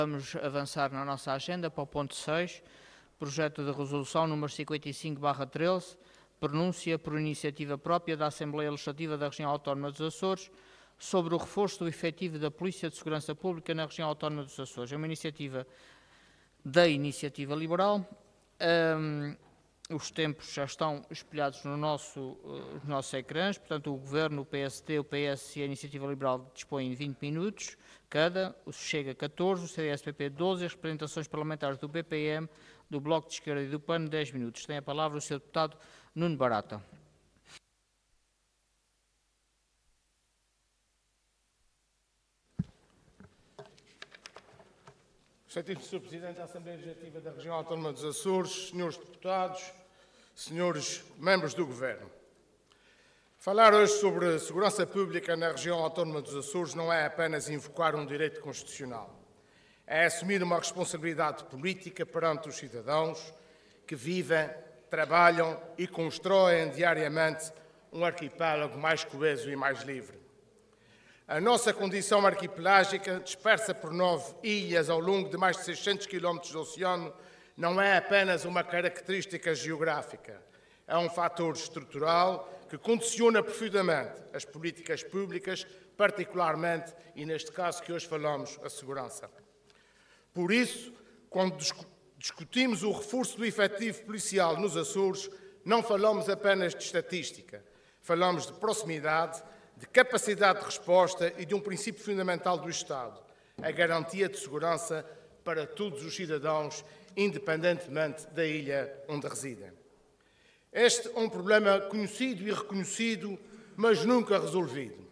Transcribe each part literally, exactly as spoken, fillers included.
Vamos avançar na nossa agenda para o ponto seis, projeto de resolução número cinquenta e cinco barra treze, pronúncia por iniciativa própria da Assembleia Legislativa da Região Autónoma dos Açores sobre o reforço do efetivo da Polícia de Segurança Pública na Região Autónoma dos Açores. É uma iniciativa da Iniciativa Liberal. Um, os tempos já estão espelhados no nosso, uh, nos nossos ecrãs, portanto o Governo, o P S D, o P S e a Iniciativa Liberal dispõem de vinte minutos cada, o Chega catorze, o C D S-P P doze, as representações parlamentares do B P M, do Bloco de Esquerda e do P A N dez minutos. Tem a palavra o senhor Deputado Nuno Barata. Excelentíssimo senhor Presidente da Assembleia Legislativa da Região Autónoma dos Açores, senhores deputados, senhores membros do Governo. Falar hoje sobre segurança pública na Região Autónoma dos Açores não é apenas invocar um direito constitucional. É assumir uma responsabilidade política perante os cidadãos que vivem, trabalham e constroem diariamente um arquipélago mais coeso e mais livre. A nossa condição arquipelágica, dispersa por nove ilhas ao longo de mais de seiscentos quilómetros de oceano, não é apenas uma característica geográfica. É um fator estrutural que condiciona profundamente as políticas públicas, particularmente, e neste caso que hoje falamos, a segurança. Por isso, quando discutimos o reforço do efetivo policial nos Açores, não falamos apenas de estatística, falamos de proximidade, de capacidade de resposta e de um princípio fundamental do Estado, a garantia de segurança para todos os cidadãos, independentemente da ilha onde residem. Este é um problema conhecido e reconhecido, mas nunca resolvido.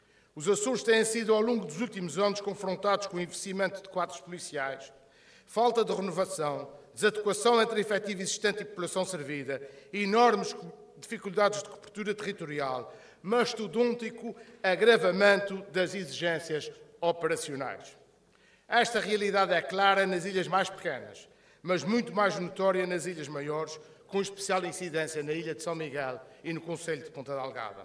Os Açores têm sido, ao longo dos últimos anos, confrontados com o envelhecimento de quadros policiais, falta de renovação, desadequação entre efetivo existente e população servida, e enormes dificuldades de cobertura territorial, mastodôntico agravamento das exigências operacionais. Esta realidade é clara nas ilhas mais pequenas, mas muito mais notória nas ilhas maiores, com especial incidência na ilha de São Miguel e no concelho de Ponta Delgada.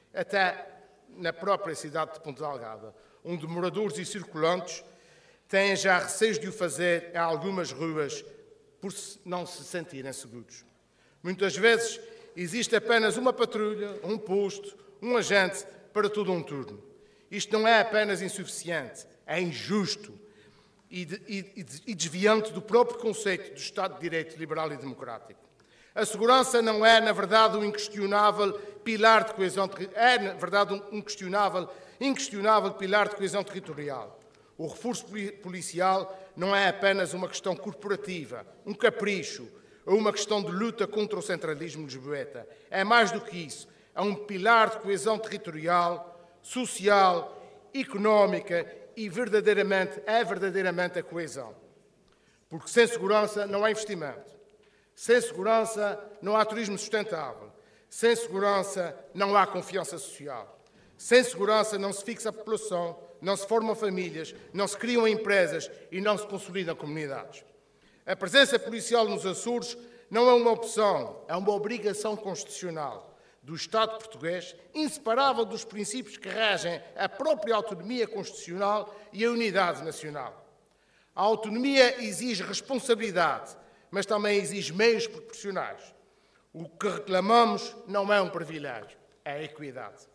Até na própria cidade de Ponta Delgada, onde moradores e circulantes têm já receios de o fazer em algumas ruas por não se sentirem seguros. Muitas vezes existe apenas uma patrulha, um posto, um agente para todo um turno. Isto não é apenas insuficiente, é injusto e, de, e, e desviante do próprio conceito do Estado de Direito liberal e democrático. A segurança não é, na verdade, um inquestionável pilar de coesão é, na verdade, um inquestionável, inquestionável pilar de coesão territorial. O reforço policial não é apenas uma questão corporativa, um capricho ou uma questão de luta contra o centralismo lisboeta. É mais do que isso. É um pilar de coesão territorial, social, económica e verdadeiramente, é verdadeiramente a coesão. Porque sem segurança não há investimento. Sem segurança não há turismo sustentável. Sem segurança não há confiança social. Sem segurança não se fixa a população, não se formam famílias, não se criam empresas e não se consolidam comunidades. A presença policial nos Açores não é uma opção, é uma obrigação constitucional do Estado português, inseparável dos princípios que regem a própria autonomia constitucional e a unidade nacional. A autonomia exige responsabilidade, mas também exige meios proporcionais. O que reclamamos não é um privilégio, é a equidade.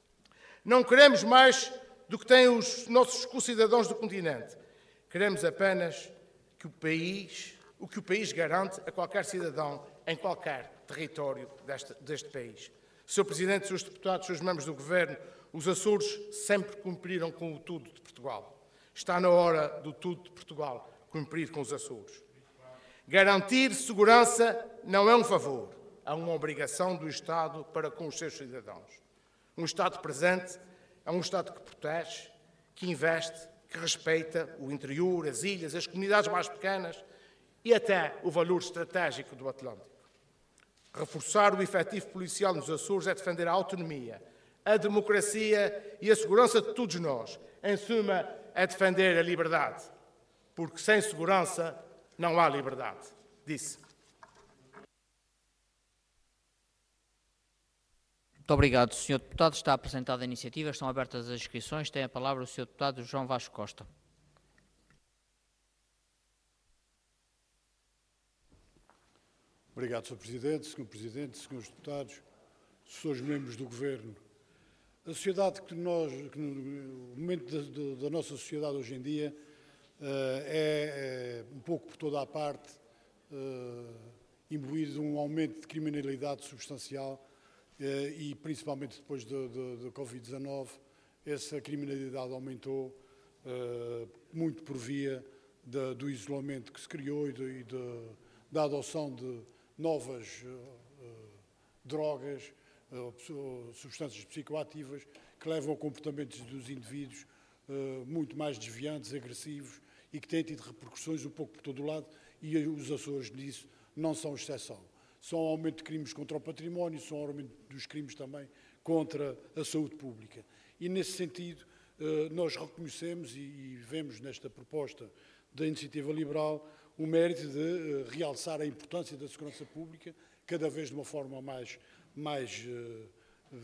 Não queremos mais do que têm os nossos concidadãos do continente. Queremos apenas que o país, o que o país garante a qualquer cidadão em qualquer território deste, deste país. senhor Presidente, senhores deputados, senhores membros do Governo, os Açores sempre cumpriram com o tudo de Portugal. Está na hora do tudo de Portugal cumprir com os Açores. Garantir segurança não é um favor, é uma obrigação do Estado para com os seus cidadãos. Um Estado presente é um Estado que protege, que investe, que respeita o interior, as ilhas, as comunidades mais pequenas e até o valor estratégico do Atlântico. Reforçar o efetivo policial nos Açores é defender a autonomia, a democracia e a segurança de todos nós. Em suma, é defender a liberdade, porque sem segurança não há liberdade, disse. Muito obrigado, senhor Deputado. Está apresentada a iniciativa, estão abertas as inscrições. Tem a palavra o senhor Deputado João Vasco Costa. Obrigado, senhor Presidente, senhor Presidente, senhores deputados, senhores membros do Governo. A sociedade que nós, que no momento da, da nossa sociedade hoje em dia uh, é, é um pouco por toda a parte uh, imbuído de um aumento de criminalidade substancial uh, e principalmente depois da Covid dezanove, essa criminalidade aumentou uh, muito por via de, do isolamento que se criou e, de, e de, da adoção de novas uh, uh, drogas, uh, substâncias psicoativas que levam a comportamentos dos indivíduos uh, muito mais desviantes, agressivos e que têm tido repercussões um pouco por todo o lado, e os Açores disso não são exceção. São um aumento de crimes contra o património, são um aumento dos crimes também contra a saúde pública. E nesse sentido uh, nós reconhecemos e, e vemos nesta proposta da Iniciativa Liberal o mérito de uh, realçar a importância da segurança pública, cada vez de uma forma mais, mais uh, uh,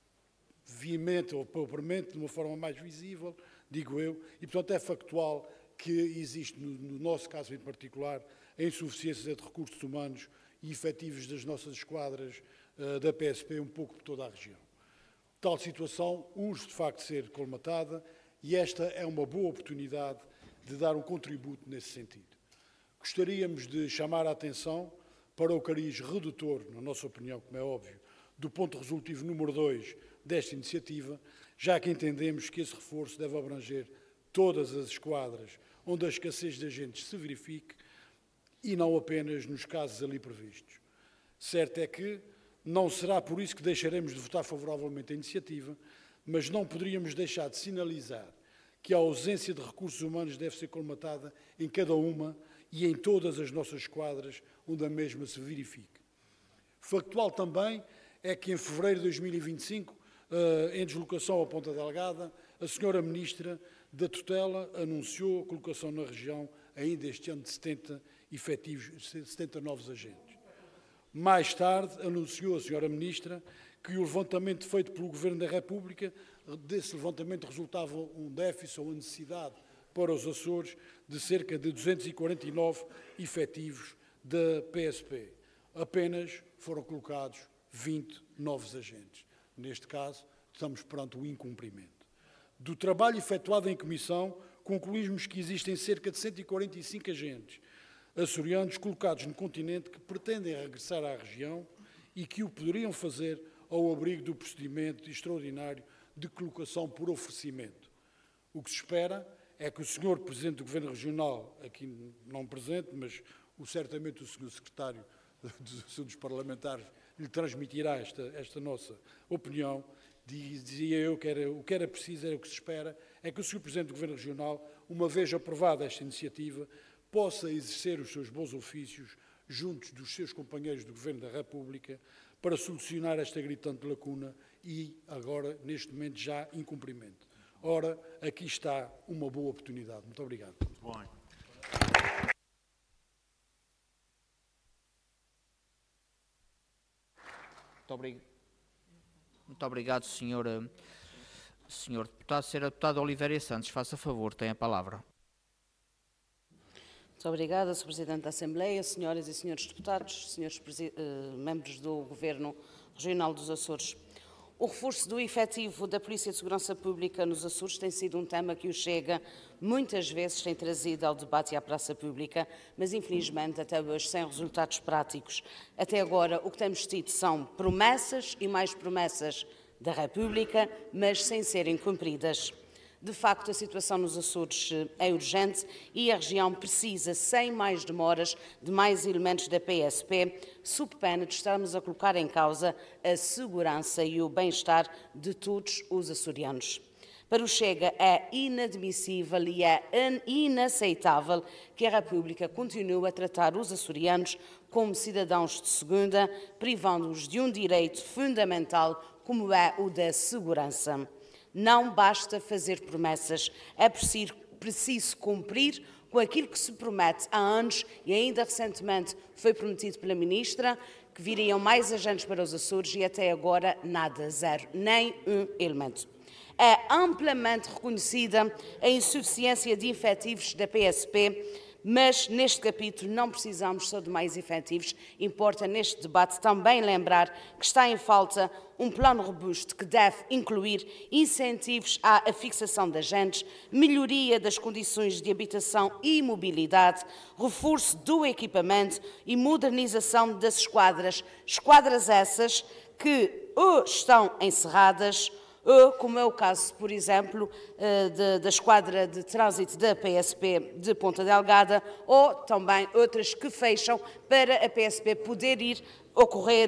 veemente ou propriamente, de uma forma mais visível, digo eu, e portanto é factual que existe, no, no nosso caso em particular, a insuficiência de recursos humanos e efetivos das nossas esquadras uh, da P S P um pouco por toda a região. Tal situação urge de facto ser colmatada e esta é uma boa oportunidade de dar um contributo nesse sentido. Gostaríamos de chamar a atenção para o cariz redutor, na nossa opinião, como é óbvio, do ponto resolutivo número dois desta iniciativa, já que entendemos que esse reforço deve abranger todas as esquadras onde a escassez de agentes se verifique e não apenas nos casos ali previstos. Certo é que não será por isso que deixaremos de votar favoravelmente a iniciativa, mas não poderíamos deixar de sinalizar que a ausência de recursos humanos deve ser colmatada em cada uma e em todas as nossas esquadras onde a mesma se verifique. Factual também é que em fevereiro de dois mil e vinte e cinco, em deslocação à Ponta Delgada, a senhora Ministra da Tutela anunciou a colocação na região, ainda este ano, de setenta efetivos, setenta novos agentes. Mais tarde, anunciou a senhora Ministra que o levantamento feito pelo Governo da República, desse levantamento resultava um déficit ou uma necessidade para os Açores de cerca de duzentos e quarenta e nove efetivos da P S P. Apenas foram colocados vinte novos agentes. Neste caso, estamos perante o incumprimento. Do trabalho efetuado em comissão, concluímos que existem cerca de cento e quarenta e cinco agentes açorianos colocados no continente que pretendem regressar à região e que o poderiam fazer ao abrigo do procedimento extraordinário de colocação por oferecimento. O que se espera é que o senhor Presidente do Governo Regional, aqui não presente, mas o, certamente o senhor Secretário dos Assuntos Parlamentares lhe transmitirá esta, esta nossa opinião. Dizia eu que era, o que era preciso, era o que se espera, é que o senhor Presidente do Governo Regional, uma vez aprovada esta iniciativa, possa exercer os seus bons ofícios juntos dos seus companheiros do Governo da República para solucionar esta gritante lacuna e, agora, neste momento, já incumprimento. Ora, aqui está uma boa oportunidade. Muito obrigado. Muito bom. Muito obrigado. Muito obrigado, senhor, senhor deputado. Senhora deputada Oliveira Santos, faça favor, tem a palavra. Muito obrigada, senhor Presidente da Assembleia, senhoras e senhores deputados, senhores uh, membros do Governo Regional dos Açores. O reforço do efetivo da Polícia de Segurança Pública nos Açores tem sido um tema que o Chega muitas vezes tem trazido ao debate e à praça pública, mas infelizmente até hoje sem resultados práticos. Até agora o que temos tido são promessas e mais promessas da República, mas sem serem cumpridas. De facto, a situação nos Açores é urgente e a região precisa, sem mais demoras, de mais elementos da P S P, sob pena de estarmos a colocar em causa a segurança e o bem-estar de todos os açorianos. Para o Chega é inadmissível e é inaceitável que a República continue a tratar os açorianos como cidadãos de segunda, privando-os de um direito fundamental como é o da segurança. Não basta fazer promessas, é preciso, preciso cumprir com aquilo que se promete há anos e ainda recentemente foi prometido pela Ministra, que viriam mais agentes para os Açores e até agora nada, zero, nem um elemento. É amplamente reconhecida a insuficiência de efetivos da P S P Mas, neste capítulo, não precisamos só de mais efetivos. Importa, neste debate, também lembrar que está em falta um plano robusto que deve incluir incentivos à fixação de agentes, melhoria das condições de habitação e mobilidade, reforço do equipamento e modernização das esquadras. Esquadras essas que ou estão encerradas, ou, como é o caso, por exemplo, da esquadra de trânsito da P S P de Ponta Delgada, ou também outras que fecham para a P S P poder ir ocorrer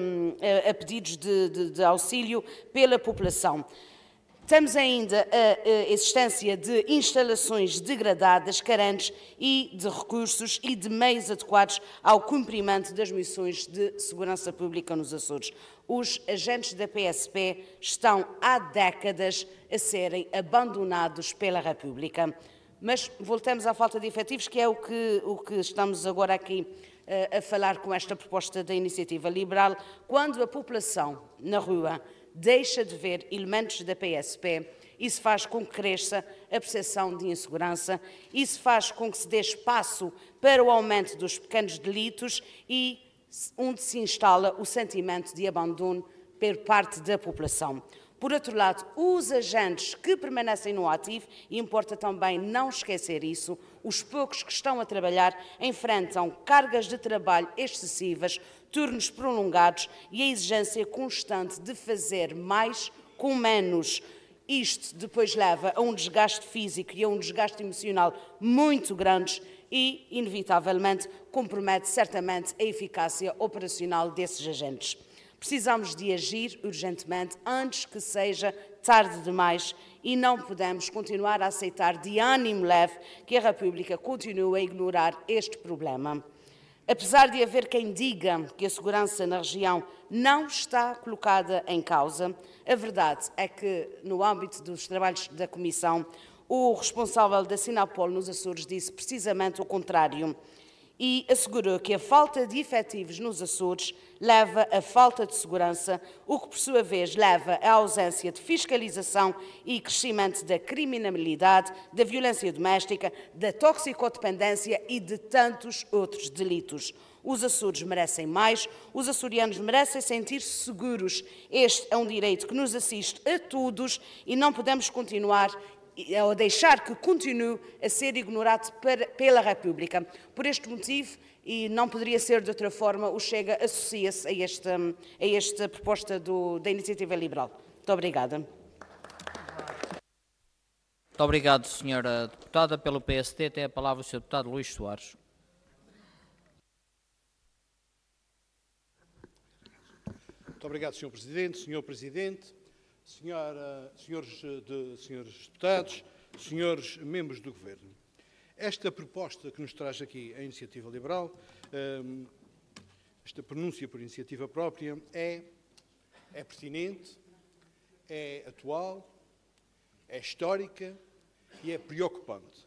a pedidos de, de, de auxílio pela população. Temos ainda a existência de instalações degradadas, carentes e de recursos e de meios adequados ao cumprimento das missões de segurança pública nos Açores. Os agentes da P S P estão há décadas a serem abandonados pela República. Mas voltamos à falta de efetivos, que é o que, o que estamos agora aqui uh, a falar com esta proposta da Iniciativa Liberal. Quando a população na rua deixa de ver elementos da P S P, isso faz com que cresça a percepção de insegurança, isso faz com que se dê espaço para o aumento dos pequenos delitos e onde se instala o sentimento de abandono por parte da população. Por outro lado, os agentes que permanecem no ativo, e importa também não esquecer isso, os poucos que estão a trabalhar enfrentam cargas de trabalho excessivas, turnos prolongados e a exigência constante de fazer mais com menos. Isto depois leva a um desgaste físico e a um desgaste emocional muito grandes e, inevitavelmente, compromete certamente a eficácia operacional desses agentes. Precisamos de agir urgentemente antes que seja tarde demais e não podemos continuar a aceitar de ânimo leve que a República continue a ignorar este problema. Apesar de haver quem diga que a segurança na região não está colocada em causa, a verdade é que, no âmbito dos trabalhos da Comissão, o responsável da Sinapol nos Açores disse precisamente o contrário e assegurou que a falta de efetivos nos Açores leva à falta de segurança, o que, por sua vez, leva à ausência de fiscalização e crescimento da criminalidade, da violência doméstica, da toxicodependência e de tantos outros delitos. Os Açores merecem mais, os açorianos merecem sentir-se seguros. Este é um direito que nos assiste a todos e não podemos continuar ou deixar que continue a ser ignorado pela República. Por este motivo, e não poderia ser de outra forma, o Chega associa-se a esta, a esta proposta do, da Iniciativa Liberal. Muito obrigada. Muito obrigado, senhora Deputada. Pelo P S D tem a palavra o senhor Deputado Luís Soares. Muito obrigado, senhor Presidente. senhor Presidente, senhora, senhores, de, senhores deputados, senhores membros do Governo. Esta proposta que nos traz aqui a Iniciativa Liberal, esta pronúncia por iniciativa própria, é, é pertinente, é atual, é histórica e é preocupante.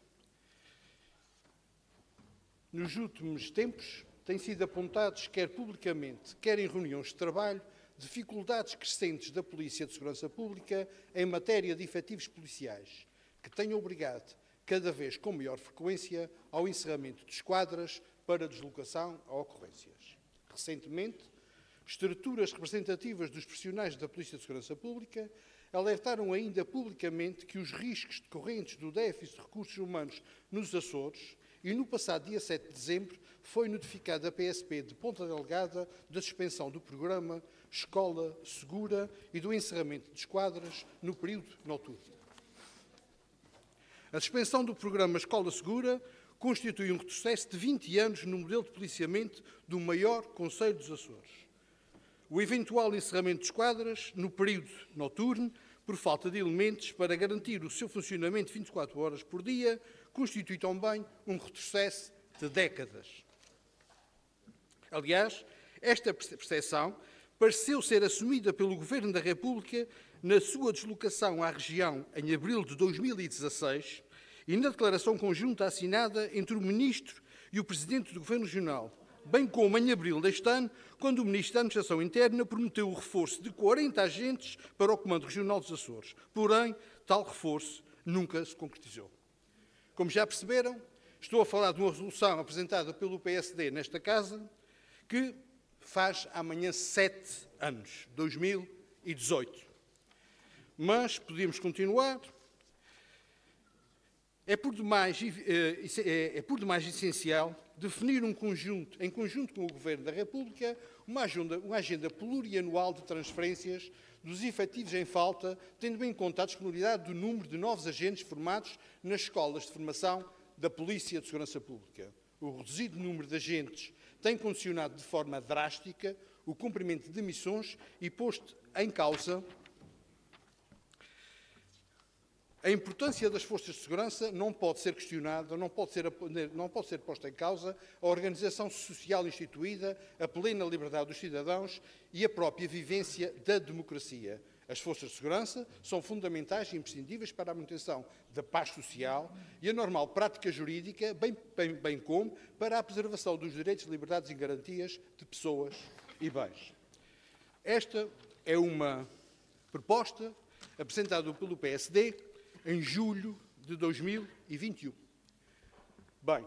Nos últimos tempos, têm sido apontados, quer publicamente, quer em reuniões de trabalho, dificuldades crescentes da Polícia de Segurança Pública em matéria de efetivos policiais, que têm obrigado, cada vez com maior frequência, ao encerramento de esquadras para deslocação a ocorrências. Recentemente, estruturas representativas dos profissionais da Polícia de Segurança Pública alertaram ainda publicamente que os riscos decorrentes do déficit de recursos humanos nos Açores, e no passado dia sete de dezembro foi notificada a P S P de Ponta Delgada da suspensão do programa Escola Segura e do encerramento de esquadras no período noturno. A suspensão do programa Escola Segura constitui um retrocesso de vinte anos no modelo de policiamento do maior concelho dos Açores. O eventual encerramento de esquadras no período noturno, por falta de elementos para garantir o seu funcionamento vinte e quatro horas por dia, constitui também um retrocesso de décadas. Aliás, esta percepção pareceu ser assumida pelo Governo da República na sua deslocação à região em abril de dois mil e dezasseis e na declaração conjunta assinada entre o Ministro e o Presidente do Governo Regional, bem como em abril deste ano, quando o Ministro da Administração Interna prometeu o reforço de quarenta agentes para o Comando Regional dos Açores. Porém, tal reforço nunca se concretizou. Como já perceberam, estou a falar de uma resolução apresentada pelo P S D nesta Casa, que faz amanhã sete anos, dois mil e dezoito. Mas podíamos continuar. É por demais, é por demais essencial definir um conjunto, em conjunto com o Governo da República, uma agenda, uma agenda plurianual de transferências dos efetivos em falta, tendo em conta a disponibilidade do número de novos agentes formados nas escolas de formação da Polícia de Segurança Pública. O reduzido número de agentes tem condicionado de forma drástica o cumprimento de missões e posto em causa a importância das forças de segurança. Não pode ser questionada, não pode ser, não pode ser posta em causa a organização social instituída, a plena liberdade dos cidadãos e a própria vivência da democracia. As forças de segurança são fundamentais e imprescindíveis para a manutenção da paz social e a normal prática jurídica, bem, bem, bem como para a preservação dos direitos, liberdades e garantias de pessoas e bens. Esta é uma proposta apresentada pelo P S D em julho de dois mil e vinte e um. Bem,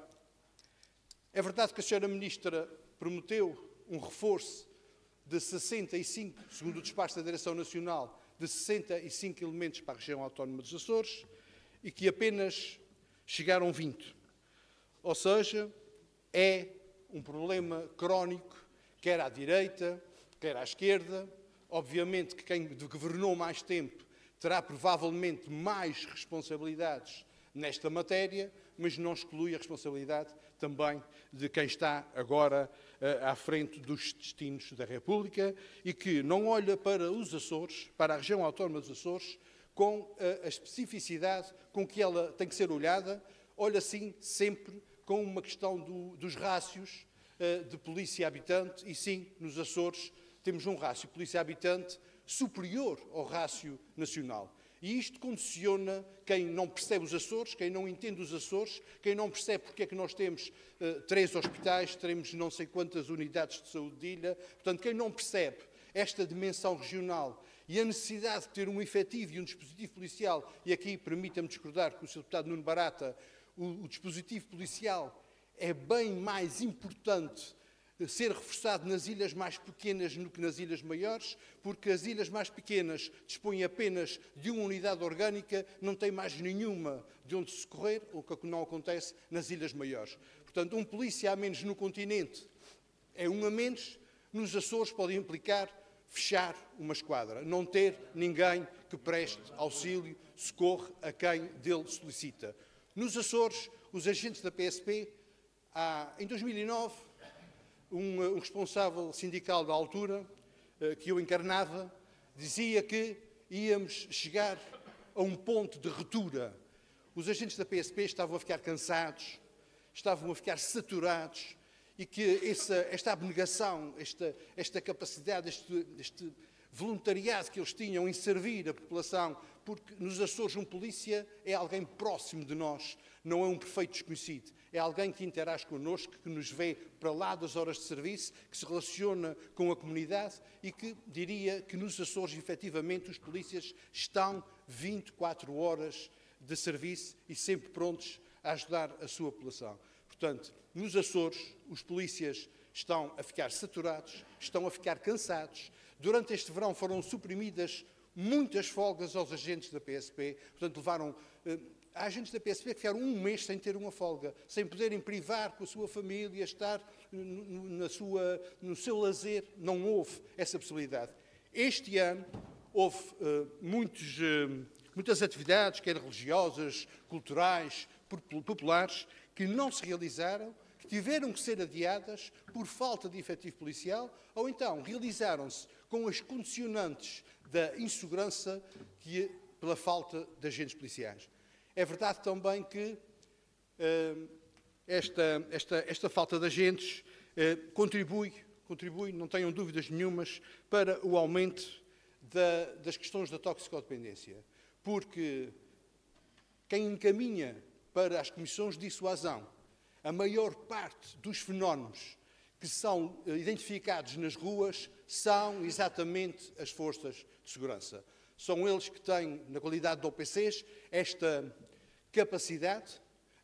é verdade que a senhora Ministra prometeu um reforço de sessenta e cinco, segundo o despacho da Direção Nacional, de sessenta e cinco elementos para a região autónoma dos Açores e que apenas chegaram vinte. Ou seja, é um problema crónico, quer à direita, quer à esquerda. Obviamente que quem governou mais tempo terá provavelmente mais responsabilidades nesta matéria, mas não exclui a responsabilidade também de quem está agora uh, à frente dos destinos da República e que não olha para os Açores, para a região autónoma dos Açores, com uh, a especificidade com que ela tem que ser olhada, olha sim sempre com uma questão do, dos rácios uh, de polícia-habitante e sim, nos Açores temos um rácio polícia-habitante superior ao rácio nacional. E isto condiciona quem não percebe os Açores, quem não entende os Açores, quem não percebe porque é que nós temos uh, três hospitais, temos não sei quantas unidades de saúde de ilha. Portanto, quem não percebe esta dimensão regional e a necessidade de ter um efetivo e um dispositivo policial, e aqui permita-me discordar com o senhor deputado Nuno Barata, o, o dispositivo policial é bem mais importante ser reforçado nas ilhas mais pequenas do que nas ilhas maiores, porque as ilhas mais pequenas dispõem apenas de uma unidade orgânica, não têm mais nenhuma de onde socorrer, o que não acontece nas ilhas maiores. Portanto, um polícia a menos no continente é um a menos, nos Açores pode implicar fechar uma esquadra, não ter ninguém que preste auxílio, socorro a quem dele solicita. Nos Açores, os agentes da P S P, há, em dois mil e nove, Um, um responsável sindical da altura, uh, que eu encarnava, dizia que íamos chegar a um ponto de ruptura. Os agentes da P S P estavam a ficar cansados, estavam a ficar saturados e que essa, esta abnegação, esta, esta capacidade, este, este voluntariado que eles tinham em servir a população, porque nos Açores um polícia é alguém próximo de nós, não é um perfeito desconhecido. É alguém que interage connosco, que nos vê para lá das horas de serviço, que se relaciona com a comunidade e que diria que nos Açores, efetivamente, os polícias estão vinte e quatro horas de serviço e sempre prontos a ajudar a sua população. Portanto, nos Açores, os polícias estão a ficar saturados, estão a ficar cansados. Durante este verão foram suprimidas muitas folgas aos agentes da P S P, portanto, levaram... Eh, Há agentes da P S P que ficaram um mês sem ter uma folga, sem poderem privar com a sua família, estar no, na sua, no seu lazer. Não houve essa possibilidade. Este ano houve uh, muitos, uh, muitas atividades, quer religiosas, culturais, populares, que não se realizaram, que tiveram que ser adiadas por falta de efetivo policial, ou então realizaram-se com as condicionantes da insegurança que, pela falta de agentes policiais. É verdade também que uh, esta, esta, esta falta de agentes uh, contribui, contribui, não tenham dúvidas nenhumas, para o aumento da, das questões da toxicodependência. Porque quem encaminha para as comissões de dissuasão a maior parte dos fenómenos que são uh, identificados nas ruas são exatamente as forças de segurança. São eles que têm, na qualidade de O P Cs, esta capacidade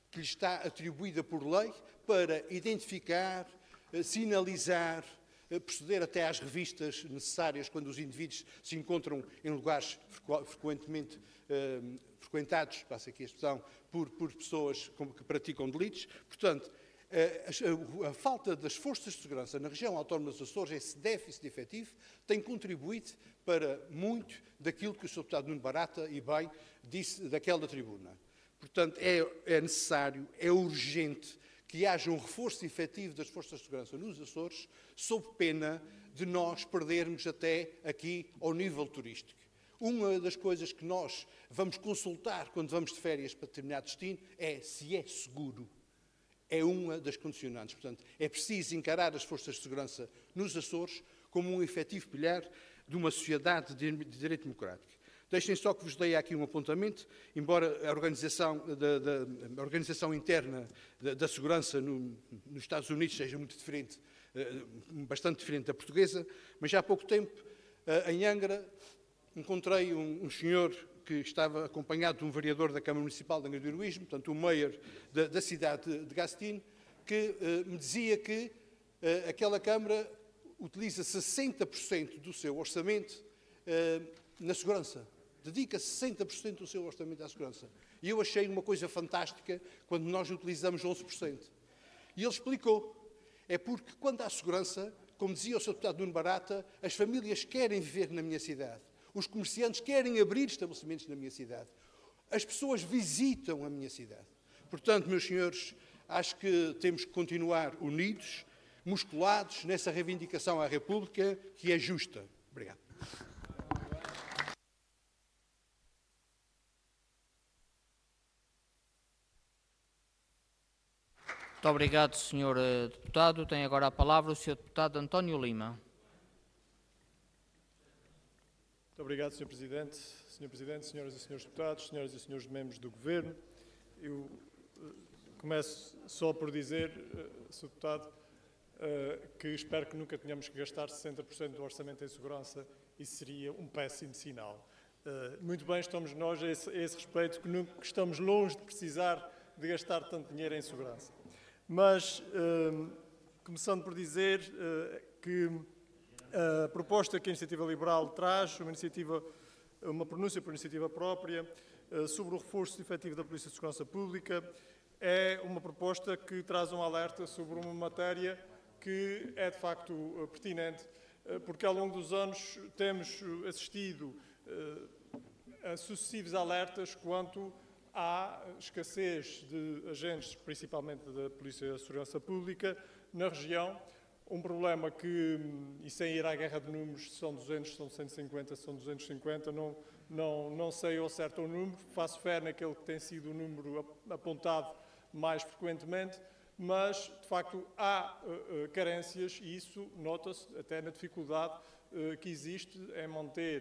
que lhe está atribuída por lei para identificar, sinalizar, proceder até às revistas necessárias quando os indivíduos se encontram em lugares frequentemente eh, frequentados, passa aqui a expressão, por, por pessoas que praticam delitos. Portanto, a, a, a falta das forças de segurança na região autónoma dos Açores, esse déficit efetivo, tem contribuído para muito daquilo que o senhor Deputado Nuno Barata, e bem, disse daquela tribuna. Portanto, é, é necessário, é urgente que haja um reforço efetivo das forças de segurança nos Açores, sob pena de nós perdermos até aqui ao nível turístico. Uma das coisas que nós vamos consultar quando vamos de férias para determinado destino é se é seguro. É uma das condicionantes. Portanto, é preciso encarar as forças de segurança nos Açores como um efetivo pilar de uma sociedade de direito democrático. Deixem só que vos dei aqui um apontamento, embora a organização, da, da, a organização interna da, da segurança no, nos Estados Unidos seja muito diferente, bastante diferente da portuguesa, mas já há pouco tempo, em Angra, encontrei um, um senhor que estava acompanhado de um vereador da Câmara Municipal de Angra do Heroísmo, portanto, o mayor da, da cidade de Gastin, que uh, me dizia que uh, aquela Câmara utiliza sessenta por cento do seu orçamento uh, na segurança. Dedica sessenta por cento do seu orçamento à segurança. E eu achei uma coisa fantástica quando nós utilizamos onze por cento. E ele explicou. É porque quando há segurança, como dizia o senhor Deputado Nuno Barata, as famílias querem viver na minha cidade. Os comerciantes querem abrir estabelecimentos na minha cidade. As pessoas visitam a minha cidade. Portanto, meus senhores, acho que temos que continuar unidos, musculados nessa reivindicação à República, que é justa. Obrigado. Muito obrigado, senhor Deputado. Tem agora a palavra o senhor Deputado António Lima. Muito obrigado, senhor Presidente. senhor Presidente, senhoras e senhores deputados, senhoras e senhores membros do Governo. Eu uh, começo só por dizer, uh, senhor Deputado, uh, que espero que nunca tenhamos que gastar sessenta por cento do orçamento em segurança. Isso seria um péssimo sinal. Uh, muito bem, estamos nós a esse, a esse respeito, que, nunca, que estamos longe de precisar de gastar tanto dinheiro em segurança. Mas, uh, começando por dizer uh, que a proposta que a Iniciativa Liberal traz, uma, iniciativa, uma pronúncia por iniciativa própria, uh, sobre o reforço efetivo da Polícia de Segurança Pública, é uma proposta que traz um alerta sobre uma matéria que é, de facto, uh, pertinente, uh, porque ao longo dos anos temos assistido uh, a sucessivos alertas quanto há escassez de agentes, principalmente da Polícia de Segurança Pública, na região. Um problema que, e sem ir à guerra de números, são duzentos, são cento e cinquenta, são duzentos e cinquenta, não, não, não sei ao certo o número, faço fé naquele que tem sido o número apontado mais frequentemente, mas, de facto, há uh, uh, carências e isso nota-se até na dificuldade uh, que existe em manter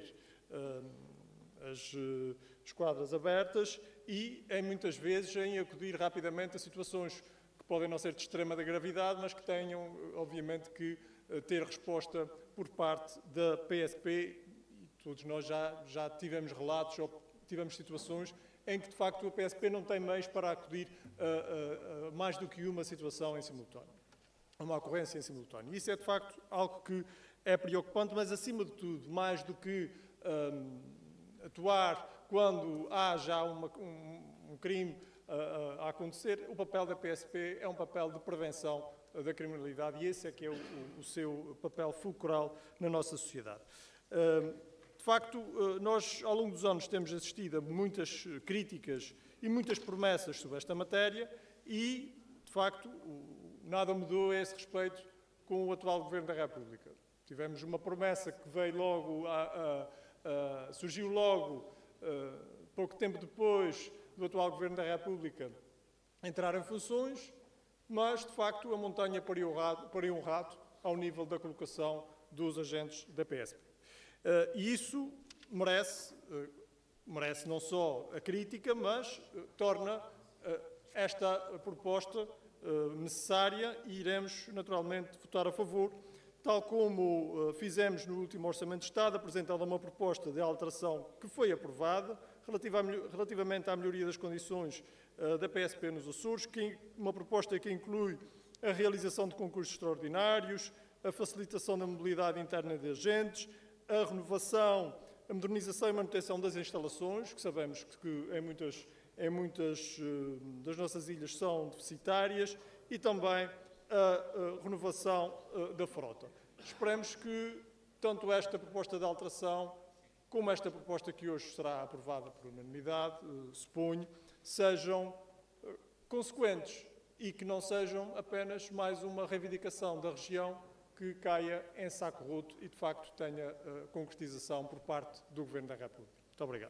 uh, as uh, esquadras abertas e, em muitas vezes, em acudir rapidamente a situações que podem não ser de extrema gravidade, mas que tenham, obviamente, que ter resposta por parte da P S P. E todos nós já, já tivemos relatos ou tivemos situações em que, de facto, a P S P não tem meios para acudir a, a, a mais do que uma situação em simultâneo, uma ocorrência em simultâneo. Isso é, de facto, algo que é preocupante, mas, acima de tudo, mais do que um, atuar quando há já uma, um, um crime a, a acontecer, o papel da P S P é um papel de prevenção da criminalidade e esse é que é o, o seu papel fulcral na nossa sociedade. De facto, nós ao longo dos anos temos assistido a muitas críticas e muitas promessas sobre esta matéria e, de facto, nada mudou a esse respeito com o atual Governo da República. Tivemos uma promessa que veio logo, a, a, a, surgiu logo, a, pouco tempo depois do atual Governo da República entrar em funções, mas, de facto, a montanha pariu um rato, pariu um rato ao nível da colocação dos agentes da P S P. Uh, e isso merece, uh, merece não só a crítica, mas uh, torna uh, esta proposta uh, necessária e iremos, naturalmente, votar a favor, tal como uh, fizemos no último Orçamento de Estado, apresentada uma proposta de alteração que foi aprovada, relativamente à melhoria das condições uh, da P S P nos Açores, que, uma proposta que inclui a realização de concursos extraordinários, a facilitação da mobilidade interna de agentes, a renovação, a modernização e manutenção das instalações, que sabemos que em muitas, em muitas uh, das nossas ilhas são deficitárias, e também a, a renovação uh, da frota. Esperemos que tanto esta proposta de alteração como esta proposta que hoje será aprovada por unanimidade, uh, suponho, sejam uh, consequentes e que não sejam apenas mais uma reivindicação da região que caia em saco roto e, de facto, tenha uh, concretização por parte do Governo da República. Muito obrigado.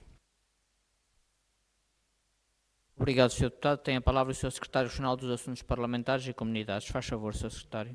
Obrigado, senhor Deputado. Tem a palavra o senhor Secretário Regional dos Assuntos Parlamentares e Comunidades. Faz favor, senhor Secretário.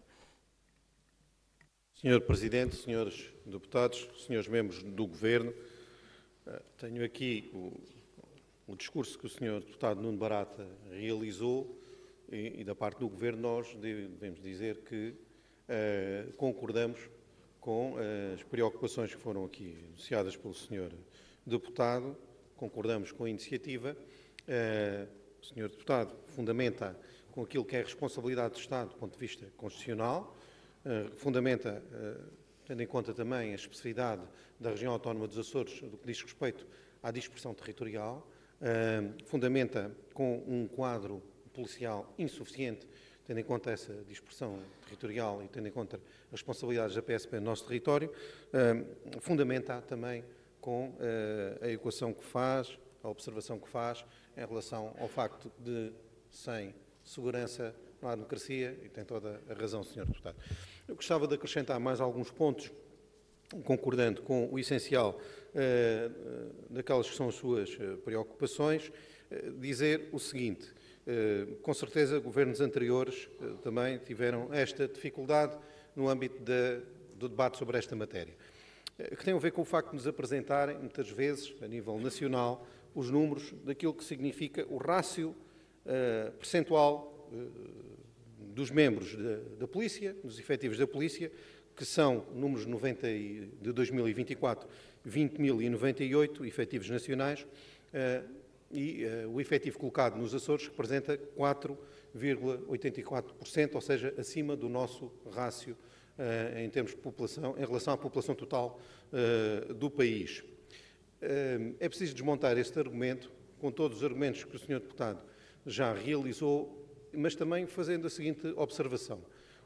senhor Presidente, senhores deputados, senhores membros do Governo, tenho aqui o, o discurso que o senhor Deputado Nuno Barata realizou e, e da parte do Governo nós devemos dizer que uh, concordamos com uh, as preocupações que foram aqui anunciadas pelo senhor Deputado, concordamos com a iniciativa. Uh, o senhor Deputado fundamenta com aquilo que é a responsabilidade do Estado do ponto de vista constitucional, uh, fundamenta, uh, tendo em conta também a especificidade da região autónoma dos Açores, do que diz respeito à dispersão territorial, uh, fundamenta com um quadro policial insuficiente, tendo em conta essa dispersão territorial e tendo em conta as responsabilidades da P S P no nosso território, uh, fundamenta também com uh, a equação que faz, a observação que faz em relação ao facto de, sem segurança, não há democracia, e tem toda a razão, senhor Deputado. Eu gostava de acrescentar mais alguns pontos, concordando com o essencial uh, daquelas que são as suas uh, preocupações, uh, dizer o seguinte, uh, com certeza governos anteriores uh, também tiveram esta dificuldade no âmbito de, do debate sobre esta matéria, uh, que tem a ver com o facto de nos apresentarem, muitas vezes, a nível nacional, os números daquilo que significa o rácio uh, percentual uh, dos membros da, da Polícia, dos efetivos da Polícia, que são números noventa e, de dois mil e vinte e quatro, vinte mil e noventa e oito efetivos nacionais, uh, e uh, o efetivo colocado nos Açores representa quatro vírgula oitenta e quatro por cento, ou seja, acima do nosso rácio uh, em termos de população, em relação à população total uh, do país. É preciso desmontar este argumento, com todos os argumentos que o senhor Deputado já realizou, mas também fazendo a seguinte observação.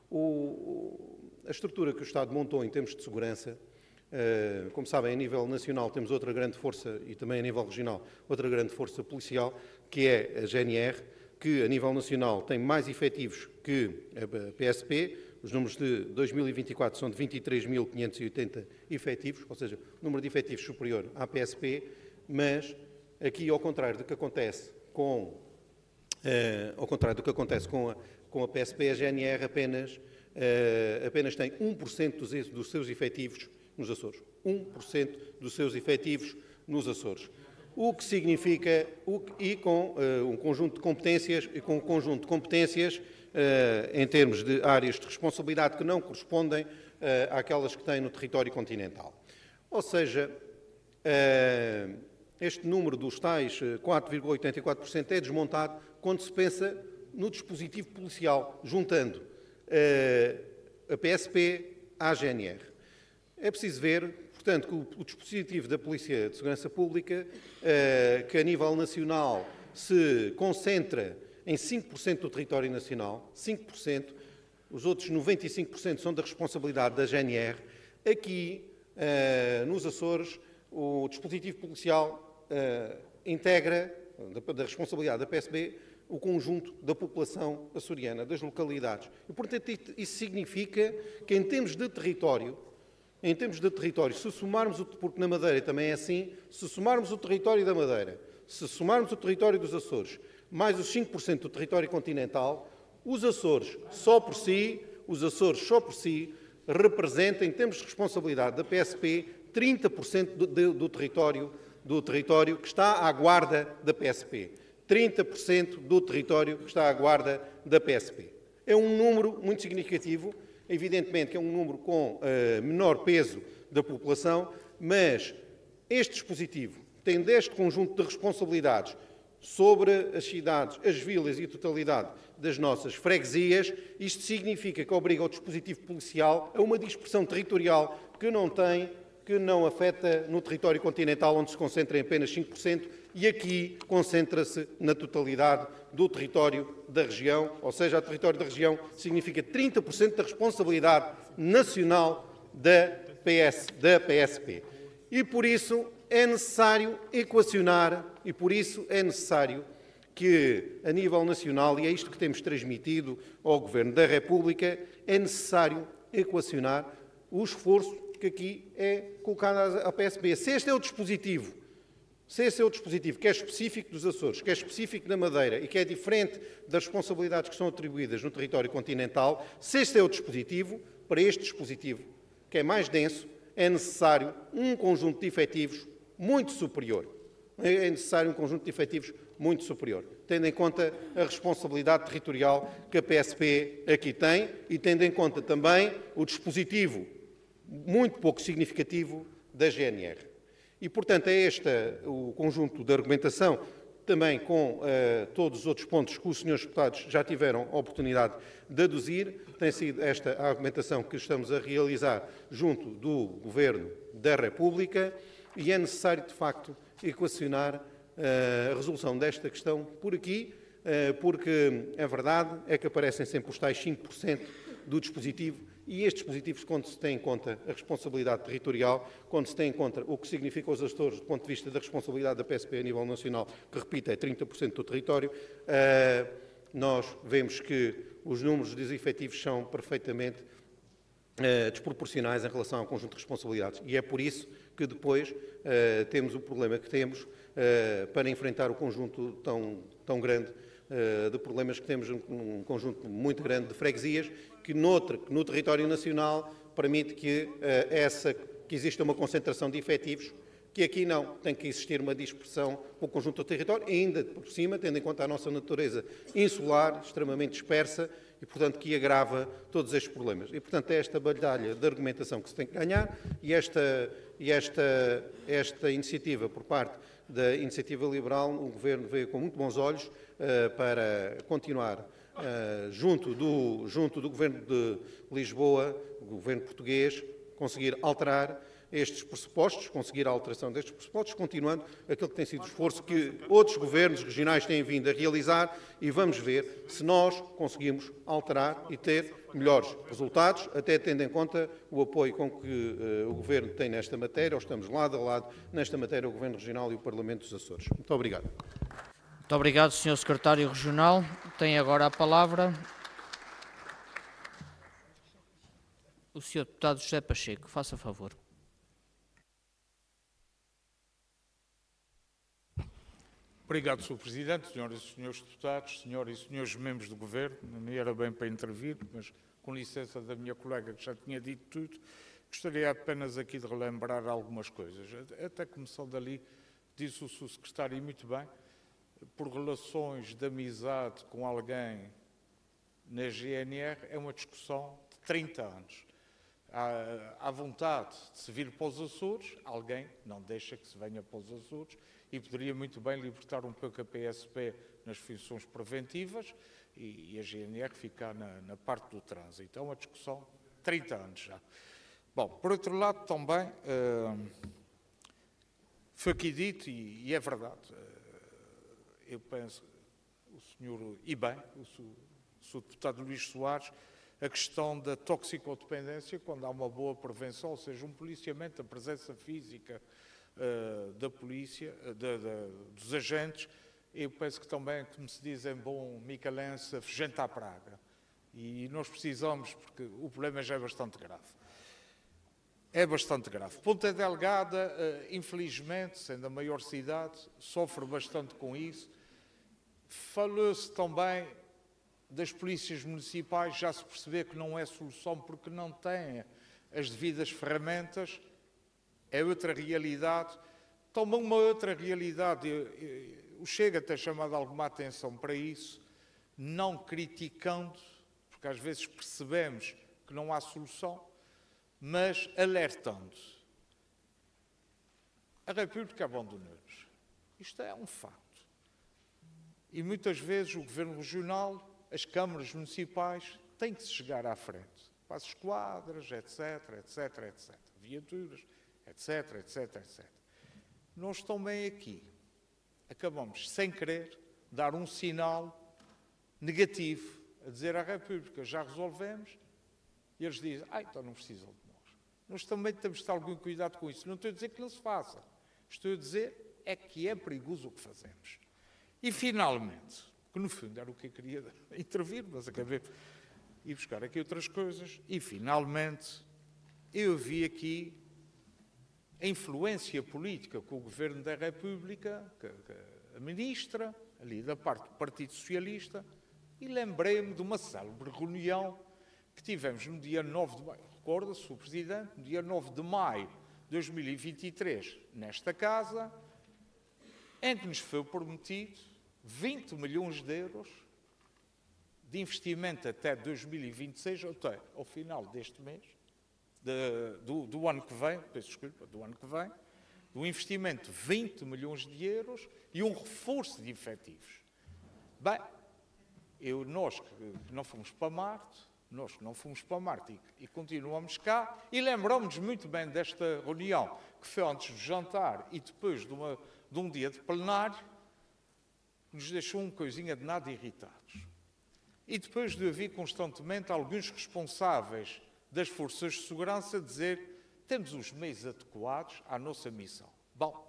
O, a estrutura que o Estado montou em termos de segurança, como sabem, a nível nacional temos outra grande força, e também a nível regional, outra grande força policial, que é a G N R, que a nível nacional tem mais efetivos que a P S P. Os números de dois mil e vinte e quatro são de vinte e três mil quinhentos e oitenta efetivos, ou seja, número de efetivos superior à P S P, mas aqui, ao contrário do que acontece com, uh, ao contrário do que acontece com a, com a P S P, a G N R apenas, uh, apenas tem um por cento dos, dos seus efetivos nos Açores. um por cento dos seus efetivos nos Açores. O que significa, o, e com uh, um conjunto de competências, e com um conjunto de competências Uh, em termos de áreas de responsabilidade que não correspondem uh, àquelas que têm no território continental. Ou seja, uh, este número dos tais quatro vírgula oitenta e quatro por cento é desmontado quando se pensa no dispositivo policial, juntando uh, a P S P à G N R. É preciso ver, portanto, que o, o dispositivo da Polícia de Segurança Pública, uh, que a nível nacional se concentra em cinco por cento do território nacional, cinco por cento, os outros noventa e cinco por cento são da responsabilidade da G N R. Aqui, uh, nos Açores, o dispositivo policial uh, integra, da, da responsabilidade da P S B, o conjunto da população açoriana, das localidades. E, portanto, isso significa que, em termos de território, em termos de território, se somarmos, o, porque na Madeira também é assim, se somarmos o território da Madeira, se somarmos o território dos Açores, mais os cinco por cento do território continental, os Açores só por si, os Açores só por si, representam, em termos de responsabilidade da P S P, trinta por cento do, do, do, território, do território que está à guarda da P S P. trinta por cento do território que está à guarda da P S P. É um número muito significativo, evidentemente que é um número com uh, menor peso da população, mas este dispositivo tendo este conjunto de responsabilidades sobre as cidades, as vilas e a totalidade das nossas freguesias, isto significa que obriga o dispositivo policial a uma dispersão territorial que não tem, que não afeta no território continental, onde se concentra em apenas cinco por cento, e aqui concentra-se na totalidade do território da região, ou seja, o território da região significa trinta por cento da responsabilidade nacional da P S, da P S P. E por isso é necessário equacionar, e por isso é necessário que, a nível nacional, e é isto que temos transmitido ao Governo da República, é necessário equacionar o esforço que aqui é colocado à P S P. Se este é o dispositivo, se esse é o dispositivo que é específico dos Açores, que é específico da Madeira e que é diferente das responsabilidades que são atribuídas no território continental, se este é o dispositivo, para este dispositivo, que é mais denso, é necessário um conjunto de efetivos muito superior. É necessário um conjunto de efetivos muito superior, tendo em conta a responsabilidade territorial que a P S P aqui tem e tendo em conta também o dispositivo muito pouco significativo da G N R. E, portanto, é este o conjunto de argumentação, também com uh, todos os outros pontos que os senhores deputados já tiveram a oportunidade de aduzir. Tem sido esta a argumentação que estamos a realizar junto do Governo da República e é necessário, de facto, equacionar uh, a resolução desta questão por aqui, uh, porque a verdade é que aparecem sempre os tais cinco por cento do dispositivo. E estes dispositivos, quando se tem em conta a responsabilidade territorial, quando se tem em conta o que significa os Açores do ponto de vista da responsabilidade da P S P a nível nacional, que, repito, é trinta por cento do território, nós vemos que os números dos efetivos são perfeitamente desproporcionais em relação ao conjunto de responsabilidades. E é por isso que depois temos o problema que temos para enfrentar o conjunto tão, tão grande de problemas que temos, um conjunto muito grande de freguesias, que, noutra, que no território nacional permite que, uh, essa, que exista uma concentração de efetivos, que aqui não, tem que existir uma dispersão para o conjunto do território, ainda por cima, tendo em conta a nossa natureza insular, extremamente dispersa, e, portanto, que agrava todos estes problemas. E, portanto, é esta batalha de argumentação que se tem que ganhar, e esta, e esta, esta iniciativa por parte da Iniciativa Liberal, o Governo veio com muito bons olhos uh, para continuar Uh, junto, do, junto do Governo de Lisboa, o Governo português, conseguir alterar estes pressupostos, conseguir a alteração destes pressupostos, continuando aquele que tem sido o esforço que outros governos regionais têm vindo a realizar, e vamos ver se nós conseguimos alterar e ter melhores resultados, até tendo em conta o apoio com que uh, o Governo tem nesta matéria, ou estamos lado a lado nesta matéria, o Governo Regional e o Parlamento dos Açores. Muito obrigado. Muito obrigado, senhor Secretário Regional. Tem agora a palavra o senhor Deputado José Pacheco. Faça favor. Obrigado, senhor Presidente, senhoras e senhores deputados, senhoras e senhores membros do Governo. Não era bem para intervir, mas com licença da minha colega que já tinha dito tudo, gostaria apenas aqui de relembrar algumas coisas. Até começando ali, disse o senhor Secretário e muito bem, por relações de amizade com alguém na G N R, é uma discussão de trinta anos. Há, há vontade de se vir para os Açores, alguém não deixa que se venha para os Açores e poderia muito bem libertar um pouco a P S P nas funções preventivas e, e a G N R ficar na, na parte do trânsito. É uma discussão de trinta anos já. Bom, por outro lado também, uh, foi aqui dito, e, e é verdade, eu penso, o senhor, e bem, o senhor deputado Luís Soares, a questão da toxicodependência, quando há uma boa prevenção, ou seja, um policiamento, a presença física uh, da polícia, uh, da, da, dos agentes, eu penso que também, como se diz em bom micalense, afugenta à praga. E nós precisamos, porque o problema já é bastante grave. É bastante grave. Ponta Delgada, uh, infelizmente, sendo a maior cidade, sofre bastante com isso. Falou-se também das polícias municipais, já se percebeu que não é solução porque não têm as devidas ferramentas, é outra realidade. Também uma outra realidade, o Chega tem chamado alguma atenção para isso, não criticando, porque às vezes percebemos que não há solução, mas alertando. A República abandonou-nos. Isto é um facto. E muitas vezes o Governo Regional, as câmaras municipais, têm que se chegar à frente. Para as esquadras, etc, etc, etcétera. Viaturas, etc, etc, etcétera. Nós também aqui acabamos, sem querer, dar um sinal negativo, a dizer à República, já resolvemos, e eles dizem, ah, então não precisam de nós. Nós também temos de ter algum cuidado com isso. Não estou a dizer que não se faça. Estou a dizer é que é perigoso o que fazemos. E, finalmente, que no fundo era o que eu queria intervir, mas acabei de ir buscar aqui outras coisas, e, finalmente, eu vi aqui a influência política que o Governo da República, que, que a ministra, ali da parte do Partido Socialista, e lembrei-me de uma célebre reunião que tivemos no dia nove de maio, recorda-se o Presidente, no dia nove de maio de dois mil e vinte e três, nesta Casa, em que nos foi prometido vinte milhões de euros de investimento até dois mil e vinte e seis, até ao final deste mês, de, do, do ano que vem, peço desculpa, do ano que vem, do investimento de vinte milhões de euros e um reforço de efetivos. Bem, eu, nós que não fomos para Marte, nós que não fomos para Marte e, e continuamos cá, e lembramos muito bem desta reunião, que foi antes do jantar e depois de, uma, de um dia de plenário, que nos deixou uma coisinha de nada irritados. E depois de ouvir constantemente alguns responsáveis das forças de segurança dizer temos os meios adequados à nossa missão. Bom,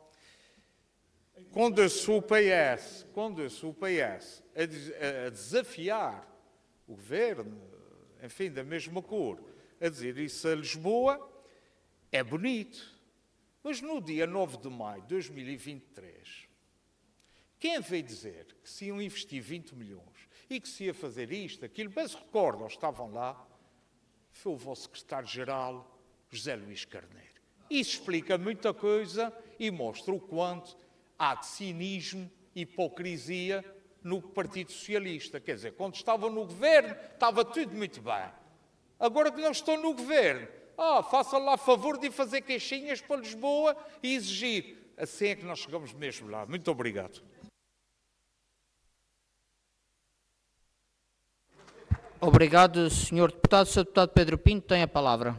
quando eu sou o P S, quando eu sou o P S a, a desafiar o Governo, enfim, da mesma cor, a dizer isso a Lisboa, é bonito. Mas no dia nove de maio de dois mil e vinte e três, quem veio dizer que se iam investir vinte milhões e que se ia fazer isto, aquilo, bem se recordam, estavam lá, foi o vosso secretário-geral, José Luís Carneiro. Isso explica muita coisa e mostra o quanto há de cinismo e hipocrisia no Partido Socialista. Quer dizer, quando estavam no governo, estava tudo muito bem. Agora que não estão no governo, ah, faça lá favor de fazer queixinhas para Lisboa e exigir. Assim é que nós chegamos mesmo lá. Muito obrigado. Obrigado, senhor Deputado. senhor Deputado Pedro Pinto tem a palavra.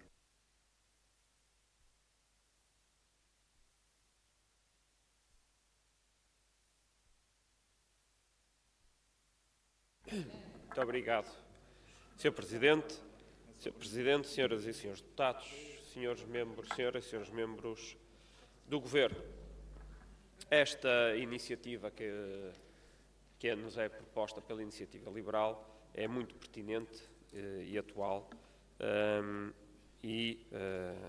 Muito obrigado, senhor Presidente. senhor Presidente, senhoras e senhores deputados, senhores membros, senhoras e senhores membros do Governo. Esta iniciativa que, que nos é proposta pela Iniciativa Liberal é muito pertinente eh, e atual um, e uh,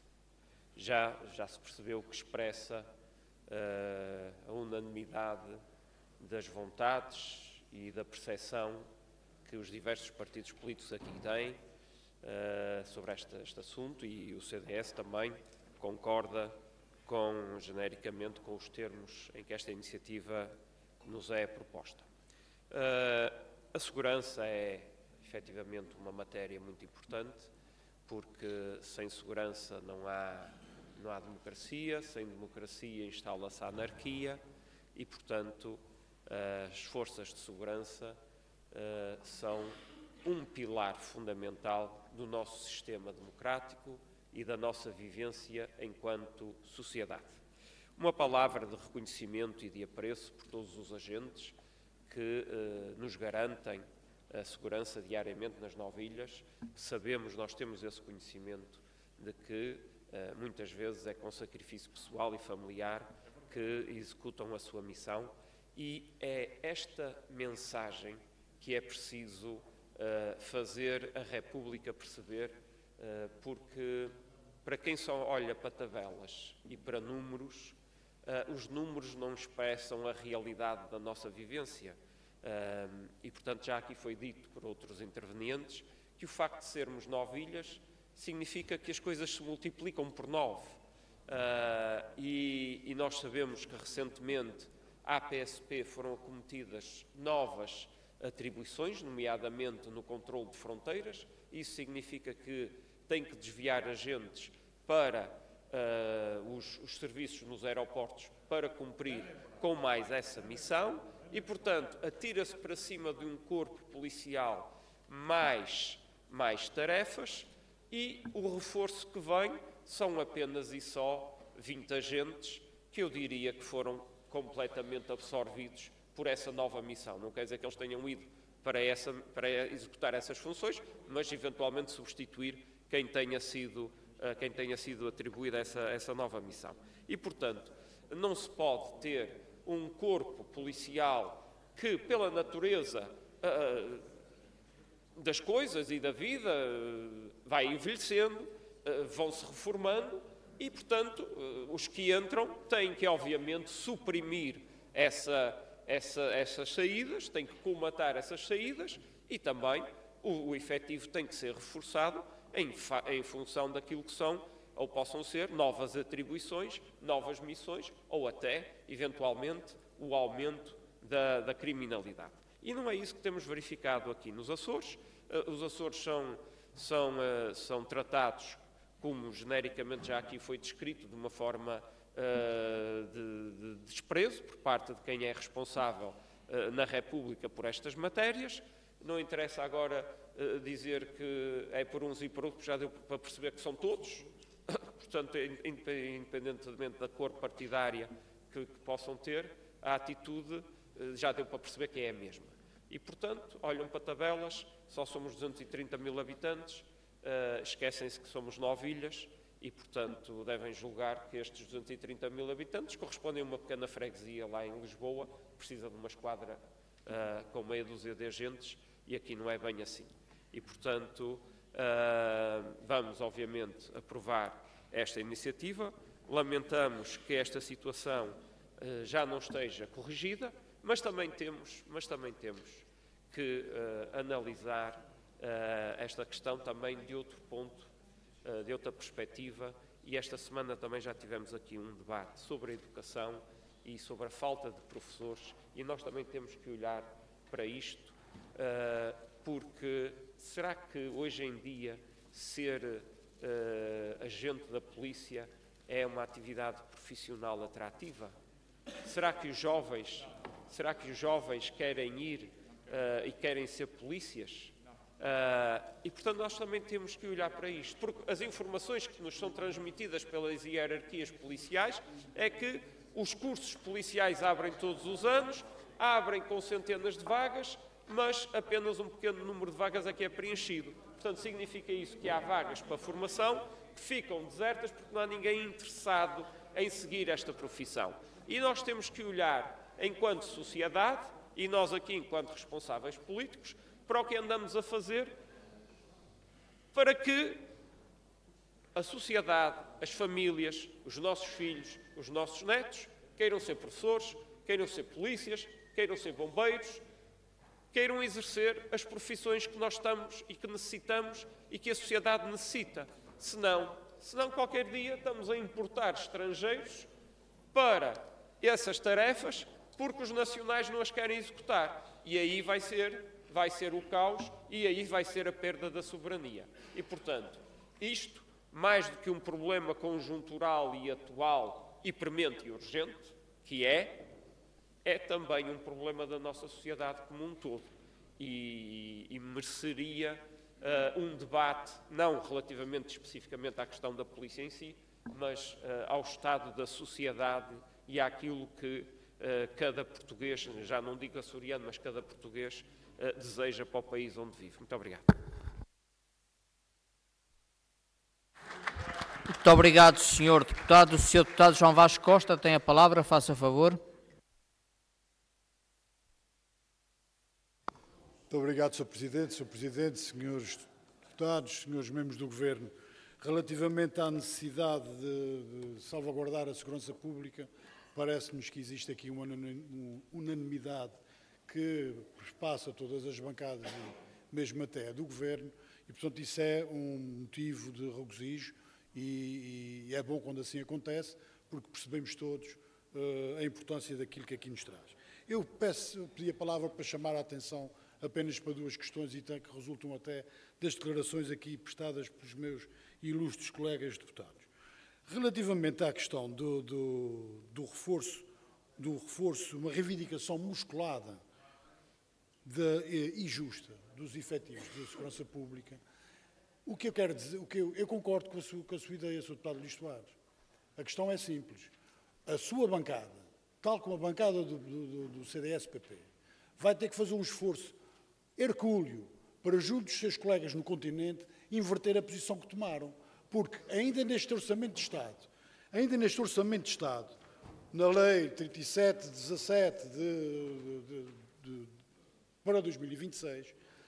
já, já se percebeu que expressa uh, a unanimidade das vontades e da percepção que os diversos partidos políticos aqui têm uh, sobre este, este assunto, e o C D S também concorda com, genericamente com os termos em que esta iniciativa nos é proposta. Uh, A segurança é, efetivamente, uma matéria muito importante, porque sem segurança não há, não há democracia, sem democracia instala-se a anarquia e, portanto, as forças de segurança uh, são um pilar fundamental do nosso sistema democrático e da nossa vivência enquanto sociedade. Uma palavra de reconhecimento e de apreço por todos os agentes que eh, nos garantem a segurança diariamente nas nove ilhas. Sabemos, nós temos esse conhecimento de que eh, muitas vezes é com sacrifício pessoal e familiar que executam a sua missão, e é esta mensagem que é preciso eh, fazer a República perceber, eh, porque para quem só olha para tabelas e para números, Uh, os números não expressam a realidade da nossa vivência. Uh, e, portanto, já aqui foi dito por outros intervenientes que o facto de sermos nove ilhas significa que as coisas se multiplicam por nove. Uh, e, e nós sabemos que, recentemente, à P S P foram acometidas novas atribuições, nomeadamente no controle de fronteiras. Isso significa que tem que desviar agentes para Uh, os, os serviços nos aeroportos para cumprir com mais essa missão e, portanto, atira-se para cima de um corpo policial mais, mais tarefas e o reforço que vem são apenas e só vinte agentes que eu diria que foram completamente absorvidos por essa nova missão. Não quer dizer que eles tenham ido para, essa, para executar essas funções, mas eventualmente substituir quem tenha sido, quem tenha sido atribuída essa, essa nova missão. E, portanto, não se pode ter um corpo policial que, pela natureza uh, das coisas e da vida, uh, vai envelhecendo, uh, vão-se reformando e, portanto, uh, os que entram têm que, obviamente, suprimir essa, essa, essas saídas, têm que colmatar essas saídas e também o, o efetivo tem que ser reforçado em, em função daquilo que são ou possam ser novas atribuições, novas missões ou até, eventualmente, o aumento da, da criminalidade. E não é isso que temos verificado aqui nos Açores. Uh, os Açores são, são, uh, são tratados, como genericamente já aqui foi descrito, de uma forma uh, de, de desprezo por parte de quem é responsável uh, na República por estas matérias. Não interessa agora uh, dizer que é por uns e por outros, já deu para perceber que são todos. Portanto, independentemente da cor partidária que, que possam ter, a atitude já deu para perceber que é a mesma. E, portanto, olham para tabelas, só somos duzentos e trinta mil habitantes, uh, esquecem-se que somos nove ilhas e, portanto, devem julgar que estes duzentos e trinta mil habitantes correspondem a uma pequena freguesia lá em Lisboa, precisa de uma esquadra uh, com meia dúzia de agentes e aqui não é bem assim. E, portanto, uh, vamos, obviamente, aprovar esta iniciativa. Lamentamos que esta situação uh, já não esteja corrigida, mas também temos, mas também temos que uh, analisar uh, esta questão também de outro ponto, uh, de outra perspectiva, e esta semana também já tivemos aqui um debate sobre a educação e sobre a falta de professores, e nós também temos que olhar para isto, uh, porque será que hoje em dia ser uh, agente da polícia é uma atividade profissional atrativa? Será que os jovens, será que os jovens querem ir uh, e querem ser polícias? Uh, e, portanto, nós também temos que olhar para isto, porque as informações que nos são transmitidas pelas hierarquias policiais é que os cursos policiais abrem todos os anos, abrem com centenas de vagas, mas apenas um pequeno número de vagas é que é preenchido. Portanto, significa isso que há vagas para formação que ficam desertas porque não há ninguém interessado em seguir esta profissão. E nós temos que olhar, enquanto sociedade, e nós aqui, enquanto responsáveis políticos, para o que andamos a fazer para que a sociedade, as famílias, os nossos filhos, os nossos netos, queiram ser professores, queiram ser polícias, queiram ser bombeiros, queiram exercer as profissões que nós estamos e que necessitamos e que a sociedade necessita. Senão, senão qualquer dia estamos a importar estrangeiros para essas tarefas porque os nacionais não as querem executar. E aí vai ser, vai ser o caos e aí vai ser a perda da soberania. E, portanto, isto, mais do que um problema conjuntural e atual e premente e urgente, que é, é também um problema da nossa sociedade como um todo. E, e mereceria uh, um debate, não relativamente especificamente à questão da polícia em si, mas uh, ao estado da sociedade e àquilo que uh, cada português, já não digo açoriano, mas cada português uh, deseja para o país onde vive. Muito obrigado. Muito obrigado, senhor Deputado. O senhor Deputado João Vasco Costa tem a palavra, faça favor. Muito obrigado, senhor Presidente. senhor Presidente, senhores Deputados, senhores membros do Governo. Relativamente à necessidade de, de salvaguardar a segurança pública, parece-nos que existe aqui uma unanimidade que perpassa todas as bancadas, mesmo até a do Governo, e, portanto, isso é um motivo de regozijo e, e é bom quando assim acontece, porque percebemos todos uh, a importância daquilo que aqui nos traz. Eu peço, pedi a palavra para chamar a atenção apenas para duas questões e que resultam até das declarações aqui prestadas pelos meus ilustres colegas deputados. Relativamente à questão do, do, do, reforço, do reforço, uma reivindicação musculada de, e justa dos efetivos da segurança pública, o que eu quero dizer, o que eu, eu concordo com a, sua, com a sua ideia, senhor Deputado Luís Soares. A questão é simples. A sua bancada, tal como a bancada do, do, do C D S P P, vai ter que fazer um esforço hercúleo para, junto dos seus colegas no continente, inverter a posição que tomaram. Porque ainda neste Orçamento de Estado, ainda neste Orçamento de Estado, na Lei trinta e sete, dezassete de, de, de, de, para dois mil e vinte e seis,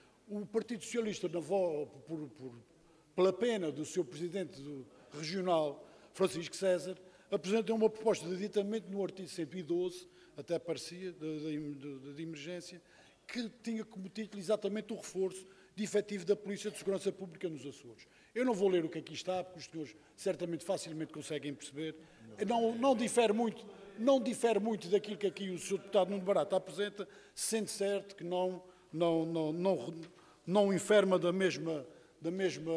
o Partido Socialista, na vo, por, por, pela pena do seu Presidente do regional, Francisco César, apresentou uma proposta de aditamento no artigo cento e doze, até parecia, de, de, de emergência, que tinha como título exatamente o reforço de efetivo da Polícia de Segurança Pública nos Açores. Eu não vou ler o que aqui está, porque os senhores certamente facilmente conseguem perceber. Não, não, difere muito, não difere muito daquilo que aqui o senhor Deputado Nuno Barata apresenta, sendo certo que não, não, não, não, não enferma da mesma, da mesma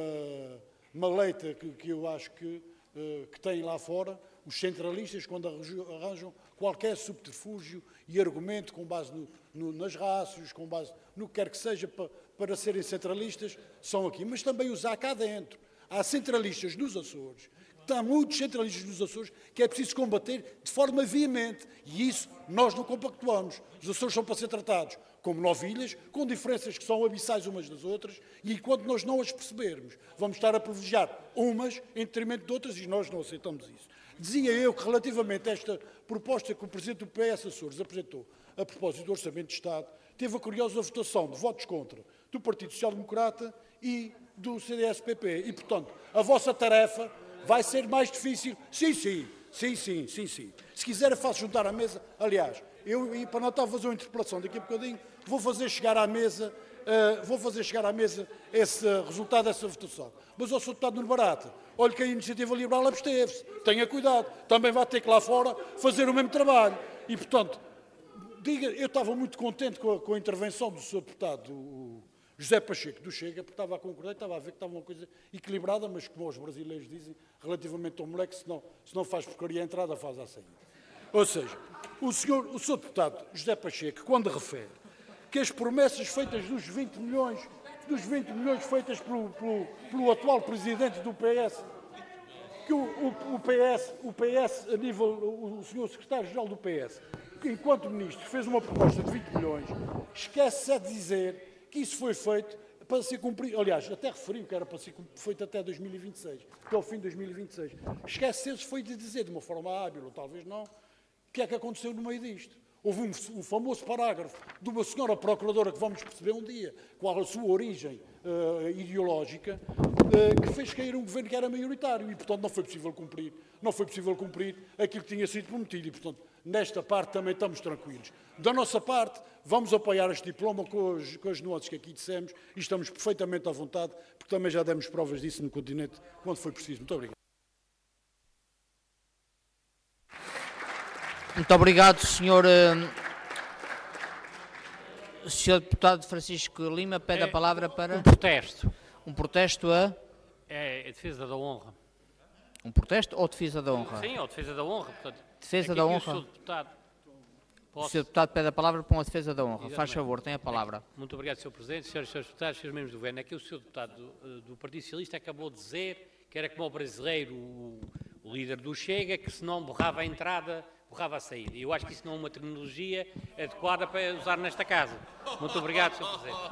maleita que, que eu acho que, uh, que tem lá fora os centralistas, quando arranjam qualquer subterfúgio e argumento com base no, no, nas rácios, com base no que quer que seja, para, para serem centralistas, são aqui. Mas também os há cá dentro. Há centralistas nos Açores, há muitos centralistas nos Açores, que é preciso combater de forma veemente. E isso nós não compactuamos. Os Açores são para ser tratados como novilhas, com diferenças que são abissais umas das outras, e enquanto nós não as percebermos, vamos estar a privilegiar umas em detrimento de outras, e nós não aceitamos isso. Dizia eu que, relativamente a esta proposta que o Presidente do P S Açores apresentou a propósito do Orçamento de Estado, teve a curiosa votação de votos contra do Partido Social Democrata e do C D S P P. E, portanto, a vossa tarefa vai ser mais difícil. Sim, sim, sim, sim, sim, sim. Se quiser, faço juntar à mesa. Aliás, eu, e para não estar a fazer uma interpelação daqui a bocadinho, vou fazer chegar à mesa, uh, vou fazer chegar à mesa esse uh, resultado dessa votação. Mas ao senhor Deputado Nuno Barata, olhe que a Iniciativa Liberal absteve-se. Tenha cuidado. Também vai ter que lá fora fazer o mesmo trabalho. E, portanto, diga, eu estava muito contente com a, com a intervenção do senhor Deputado o José Pacheco do Chega, porque estava a concordar, estava a ver que estava uma coisa equilibrada, mas como os brasileiros dizem, relativamente ao moleque, se não, se não faz porcaria a entrada, faz a saída. Ou seja, o senhor, o senhor Deputado José Pacheco, quando refere que as promessas feitas dos vinte milhões, dos vinte milhões feitas pelo, pelo, pelo atual Presidente do P S, que o, o, o, P S, o P S, a nível, o, o senhor Secretário-Geral do P S, que enquanto Ministro fez uma proposta de vinte milhões, esquece-se de dizer que isso foi feito para ser cumprido, aliás, até referiu que era para ser feito até dois mil e vinte e seis, até ao fim de dois mil e vinte e seis. Esquece-se foi de dizer, de uma forma hábil, ou talvez não, o que é que aconteceu no meio disto. Houve um, um famoso parágrafo de uma senhora procuradora, que vamos perceber um dia qual a sua origem uh, ideológica, uh, que fez cair um governo que era maioritário e, portanto, não foi possível cumprir, não foi possível cumprir aquilo que tinha sido prometido e, portanto, nesta parte também estamos tranquilos. Da nossa parte, vamos apoiar este diploma com as, com as nuances que aqui dissemos e estamos perfeitamente à vontade, porque também já demos provas disso no continente quando foi preciso. Muito obrigado. Muito obrigado, senhor, senhor Deputado Francisco Lima. Pede a palavra para... Um protesto. Um protesto a... É a defesa da honra. Um protesto ou defesa da honra? Sim, ou defesa da honra. Portanto, defesa é da honra. O senhor Deputado, posso... o senhor Deputado pede a palavra para uma defesa da honra. Exatamente. Faz favor, tem a palavra. Muito obrigado, senhor Presidente, senhores e senhores Deputados, senhores membros do Governo. É que o senhor Deputado do, do Partido Socialista acabou de dizer que era como o brasileiro, o, o líder do Chega, que se não borrava a entrada... borrava a saída. E eu acho que isso não é uma terminologia adequada para usar nesta casa. Muito obrigado, senhor Presidente.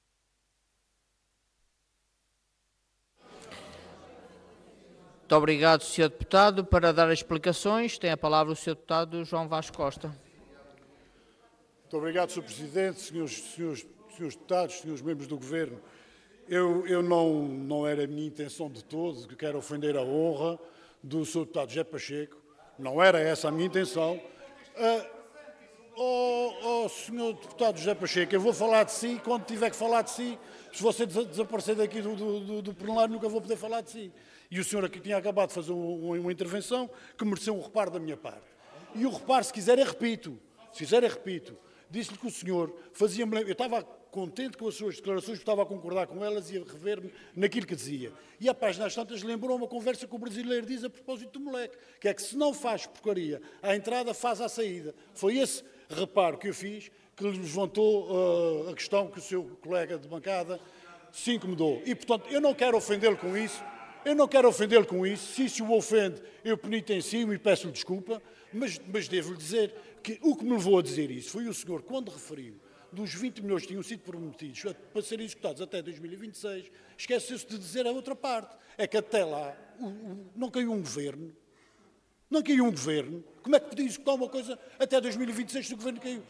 Muito obrigado, senhor Deputado. Para dar as explicações, tem a palavra o senhor Deputado João Vaz Costa. Muito obrigado, senhor Presidente, senhores, senhores, senhores Deputados, senhores membros do Governo. Eu, eu não, não era a minha intenção de todo, que quero ofender a honra do senhor Deputado José Pacheco. Não era essa a minha intenção. Uh, oh, oh, senhor Deputado José Pacheco, eu vou falar de si quando tiver que falar de si. Se você desaparecer daqui do, do, do plenário, nunca vou poder falar de si. E o senhor aqui tinha acabado de fazer uma, uma intervenção que mereceu um reparo da minha parte. E o reparo, se quiser, eu repito. Se quiser, eu repito. Disse-lhe que o senhor fazia-me... Eu estava contente com as suas declarações, estava a concordar com elas e a rever-me naquilo que dizia. E a página às tantas lembrou uma conversa que o brasileiro diz a propósito do moleque, que é que se não faz porcaria à entrada, faz à saída. Foi esse reparo que eu fiz que levantou uh, a questão que o seu colega de bancada se incomodou. E, portanto, eu não quero ofendê-lo com isso, eu não quero ofendê-lo com isso. Se isso o ofende, eu penitencio e peço-lhe desculpa, mas, mas devo-lhe dizer que o que me levou a dizer isso foi o senhor, quando referiu dos vinte milhões que tinham sido prometidos para serem executados até dois mil e vinte e seis, esqueceu-se de dizer a outra parte. É que até lá o, o, não caiu um governo. Não caiu um governo. Como é que podia executar uma coisa até dois mil e vinte e seis se o governo caiu?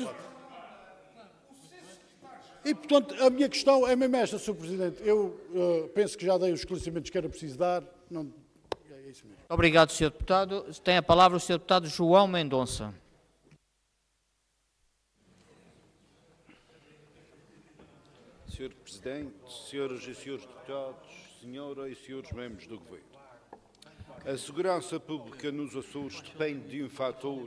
E, portanto, a minha questão é mesmo esta, senhor Presidente. Eu uh, penso que já dei os esclarecimentos que era preciso dar. Não... É isso mesmo. Obrigado, senhor Deputado. Tem a palavra o senhor Deputado João Mendonça. senhor Presidente, senhoras e senhores deputados, senhora e senhores membros do Governo. A segurança pública nos Açores depende de um fator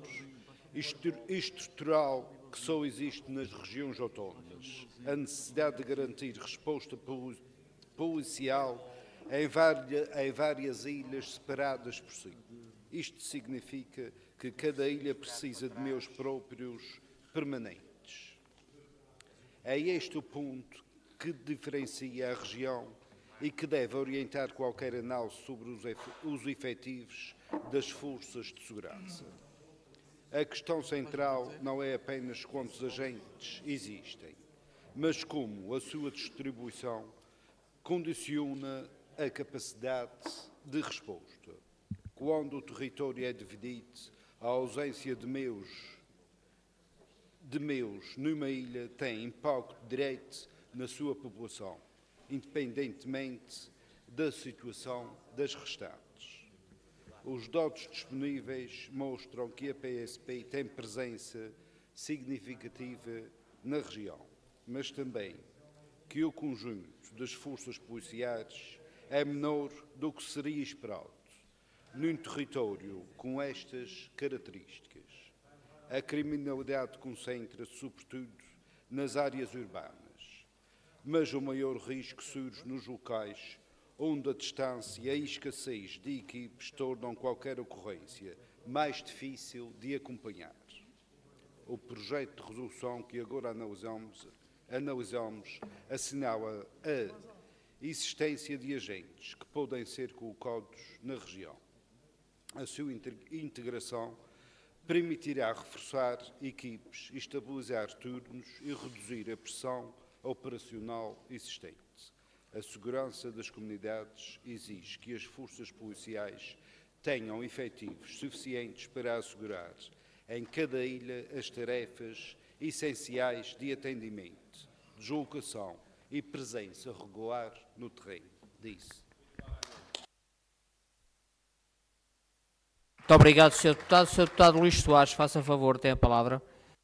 estrutural que só existe nas regiões autónomas: a necessidade de garantir resposta policial em várias, em várias ilhas separadas por si. Isto significa que cada ilha precisa de meios próprios permanentes. É este o ponto que diferencia a região e que deve orientar qualquer análise sobre os efetivos das forças de segurança. A questão central não é apenas quantos agentes existem, mas como a sua distribuição condiciona a capacidade de resposta. Quando o território é dividido, a ausência de meios, de meios numa ilha tem impacto direto na sua população, independentemente da situação das restantes. Os dados disponíveis mostram que a P S P tem presença significativa na região, mas também que o conjunto das forças policiais é menor do que seria esperado num território com estas características. A criminalidade concentra-se sobretudo nas áreas urbanas, mas o maior risco surge nos locais onde a distância e a escassez de equipes tornam qualquer ocorrência mais difícil de acompanhar. O projeto de resolução que agora analisamos, analisamos assinala a existência de agentes que podem ser colocados na região. A sua integração permitirá reforçar equipes, estabilizar turnos e reduzir a pressão operacional existente. A segurança das comunidades exige que as forças policiais tenham efetivos suficientes para assegurar em cada ilha as tarefas essenciais de atendimento, deslocação e presença regular no terreno. Disse. Muito obrigado, senhor Deputado. senhor Deputado Luís Soares, faça favor, tem a palavra.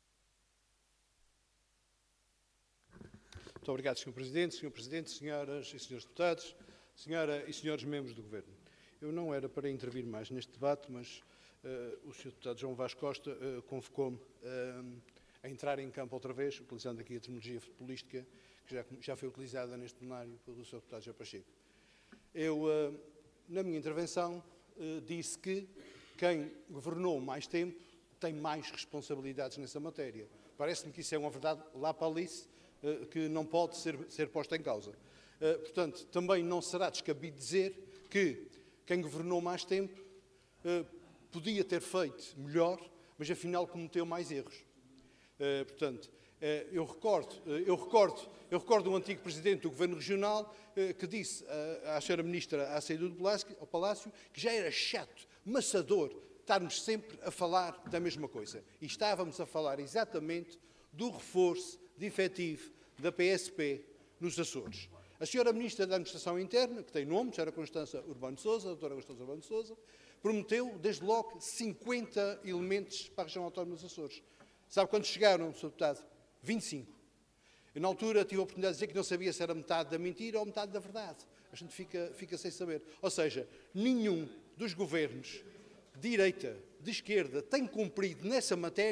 Muito obrigado, senhor Presidente, senhor Presidente, senhoras e senhores deputados, senhora e senhores membros do Governo. Eu não era para intervir mais neste debate, mas uh, o senhor Deputado João Vaz Costa uh, convocou-me uh, a entrar em campo outra vez, utilizando aqui a terminologia futebolística que já, já foi utilizada neste plenário pelo senhor Deputado José Pacheco. Eu, uh, na minha intervenção, uh, disse que quem governou mais tempo tem mais responsabilidades nessa matéria. Parece-me que isso é uma verdade lá para Alice, que não pode ser, ser posta em causa. Uh, portanto, também não será descabido dizer que quem governou mais tempo uh, podia ter feito melhor, mas afinal cometeu mais erros. Uh, portanto, uh, eu recordo, uh, eu recordo, eu recordo um antigo presidente do Governo Regional uh, que disse uh, à senhora Ministra à saída do Palácio, ao Palácio que já era chato, maçador, estarmos sempre a falar da mesma coisa. E estávamos a falar exatamente do reforço de efetivo da P S P nos Açores. A senhora Ministra da Administração Interna, que tem nome, a senhora Constança Urbano de Sousa, a doutora Constança Urbano de Sousa, prometeu, desde logo, cinquenta elementos para a região autónoma dos Açores. Sabe quantos chegaram, senhor Deputado? vinte e cinco. Eu, na altura, tive a oportunidade de dizer que não sabia se era metade da mentira ou metade da verdade. A gente fica, fica sem saber. Ou seja, nenhum dos governos, de direita, de esquerda, tem cumprido nessa matéria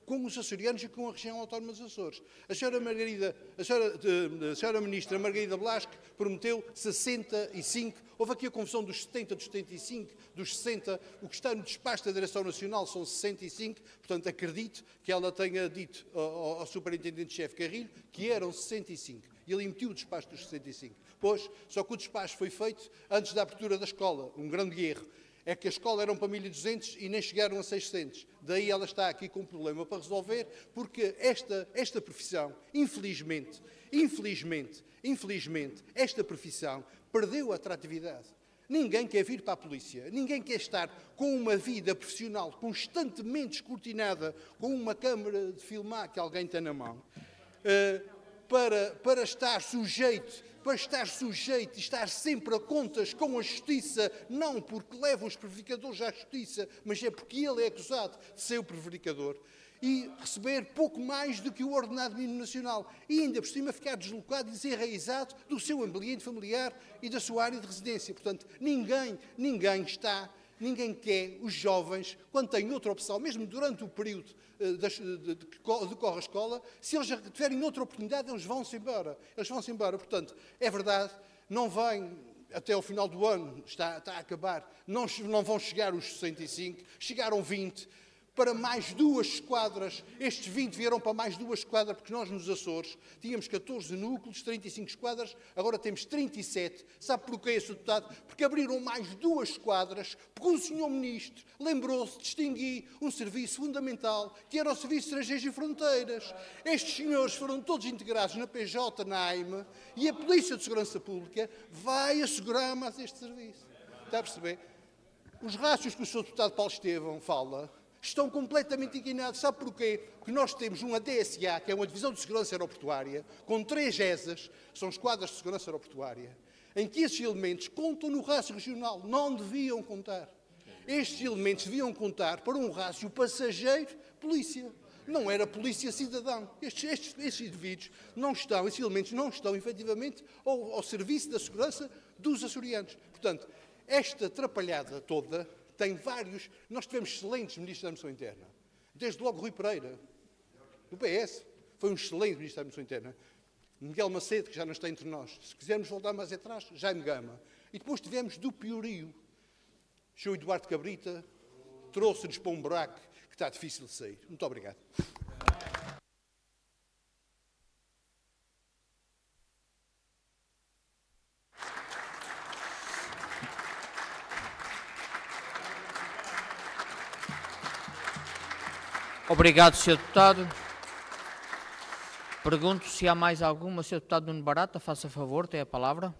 com os açorianos e com a região autónoma dos Açores. A senhora, Margarida, a senhora, a senhora Ministra Margarida Blasque prometeu sessenta e cinco, houve aqui a confusão dos setenta, dos setenta e cinco, dos sessenta, o que está no despacho da Direção Nacional são sessenta e cinco, portanto acredito que ela tenha dito ao, ao Superintendente-Chefe Carrilho que eram sessenta e cinco. E ele emitiu o despacho dos sessenta e cinco. Pois, só que o despacho foi feito antes da abertura da escola, um grande erro. É que a escola eram para mil e duzentos e nem chegaram a seiscentos. Daí ela está aqui com um problema para resolver, porque esta, esta profissão, infelizmente, infelizmente, infelizmente, esta profissão perdeu a atratividade. Ninguém quer vir para a polícia, ninguém quer estar com uma vida profissional constantemente escrutinada, com uma câmara de filmar que alguém tem na mão, uh, para, para estar sujeito... para estar sujeito e estar sempre a contas com a justiça, não porque leva os prevaricadores à justiça, mas é porque ele é acusado de ser o prevaricador, e receber pouco mais do que o ordenado mínimo nacional, e ainda por cima ficar deslocado e desenraizado do seu ambiente familiar e da sua área de residência. Portanto, ninguém, ninguém está... Ninguém quer os jovens, quando têm outra opção, mesmo durante o período uh, de, de, de, de corre a escola, se eles tiverem outra oportunidade, eles vão-se embora. Eles vão-se embora. Portanto, é verdade, não vêm até ao final do ano, está, está a acabar, não, não vão chegar os sessenta e cinco, chegaram vinte, para mais duas esquadras. Estes vinte vieram para mais duas esquadras, porque nós nos Açores tínhamos catorze núcleos, trinta e cinco esquadras, agora temos trinta e sete. Sabe porquê, senhor Deputado? Porque abriram mais duas esquadras, porque o senhor Ministro lembrou-se de distinguir um serviço fundamental, que era o Serviço de Estrangeiros e Fronteiras. Estes senhores foram todos integrados na P J, na A I M, e a Polícia de Segurança Pública vai assegurar mais este serviço. Está a perceber? Os rácios que o senhor Deputado Paulo Estevão fala estão completamente inclinados. Sabe porquê? Porque nós temos uma D S A, que é uma Divisão de Segurança Aeroportuária, com três E S As, são esquadras de segurança aeroportuária, em que esses elementos contam no rácio regional. Não deviam contar. Estes elementos deviam contar para um rácio passageiro-polícia. Não era polícia-cidadão. Estes, estes, estes indivíduos não estão, esses elementos não estão, efetivamente, ao, ao serviço da segurança dos açorianos. Portanto, esta atrapalhada toda tem vários... Nós tivemos excelentes ministros da Administração Interna. Desde logo Rui Pereira, do P S, foi um excelente ministro da Administração Interna. Miguel Macedo, que já não está entre nós. Se quisermos voltar mais atrás, Jaime Gama. E depois tivemos do piorio. O senhor Eduardo Cabrita trouxe-nos para um buraco que está difícil de sair. Muito obrigado. Obrigado, senhor Deputado. Pergunto se há mais alguma. senhor Deputado Nuno Barata, faça favor, tem a palavra.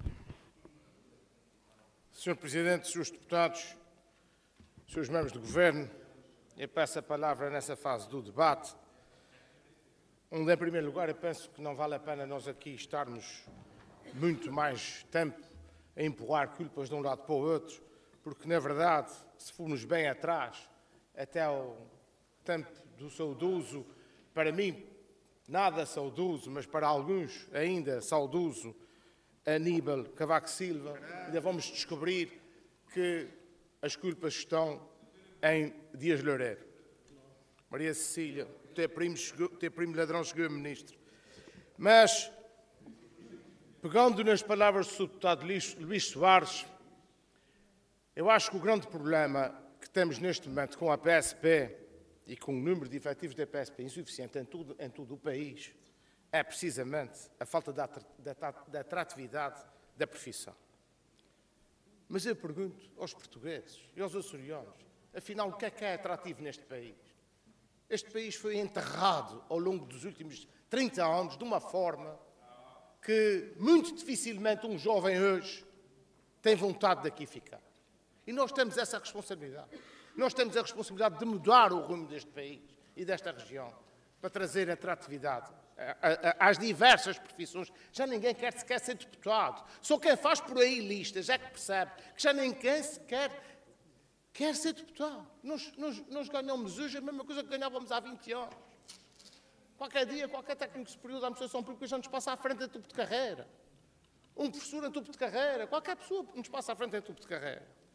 senhor Presidente, senhores Deputados, senhores membros do Governo, eu peço a palavra nessa fase do debate, onde, em primeiro lugar, eu penso que não vale a pena nós aqui estarmos muito mais tempo a empurrar culpas de um lado para o outro, porque, na verdade, se formos bem atrás, até ao tempo do saudoso, para mim, nada saudoso, mas para alguns ainda saudoso, Aníbal Cavaco Silva, ainda vamos descobrir que as culpas estão em Dias Loureiro. Maria Cecília, ter primo, chegou, ter primo ladrão chegou a ministro. Mas, pegando nas palavras do deputado Luís Soares, eu acho que o grande problema que temos neste momento com a P S P e com o número de efetivos da P S P insuficiente em todo, em todo o país, é precisamente a falta de atratividade da profissão. Mas eu pergunto aos portugueses e aos açorianos, afinal, o que é que é atrativo neste país? Este país foi enterrado ao longo dos últimos trinta anos de uma forma que muito dificilmente um jovem hoje tem vontade de aqui ficar. E nós temos essa responsabilidade. Nós temos a responsabilidade de mudar o rumo deste país e desta região para trazer atratividade às diversas profissões. Já ninguém quer sequer ser deputado. Só quem faz por aí listas é que percebe que já ninguém sequer quer ser deputado. Nós, nós, nós ganhamos hoje a mesma coisa que ganhávamos há vinte anos. Qualquer dia, qualquer técnico superior da administração pública já nos passa à frente em tubo de carreira. Um professor em tubo de carreira, qualquer pessoa nos passa à frente em tubo de carreira.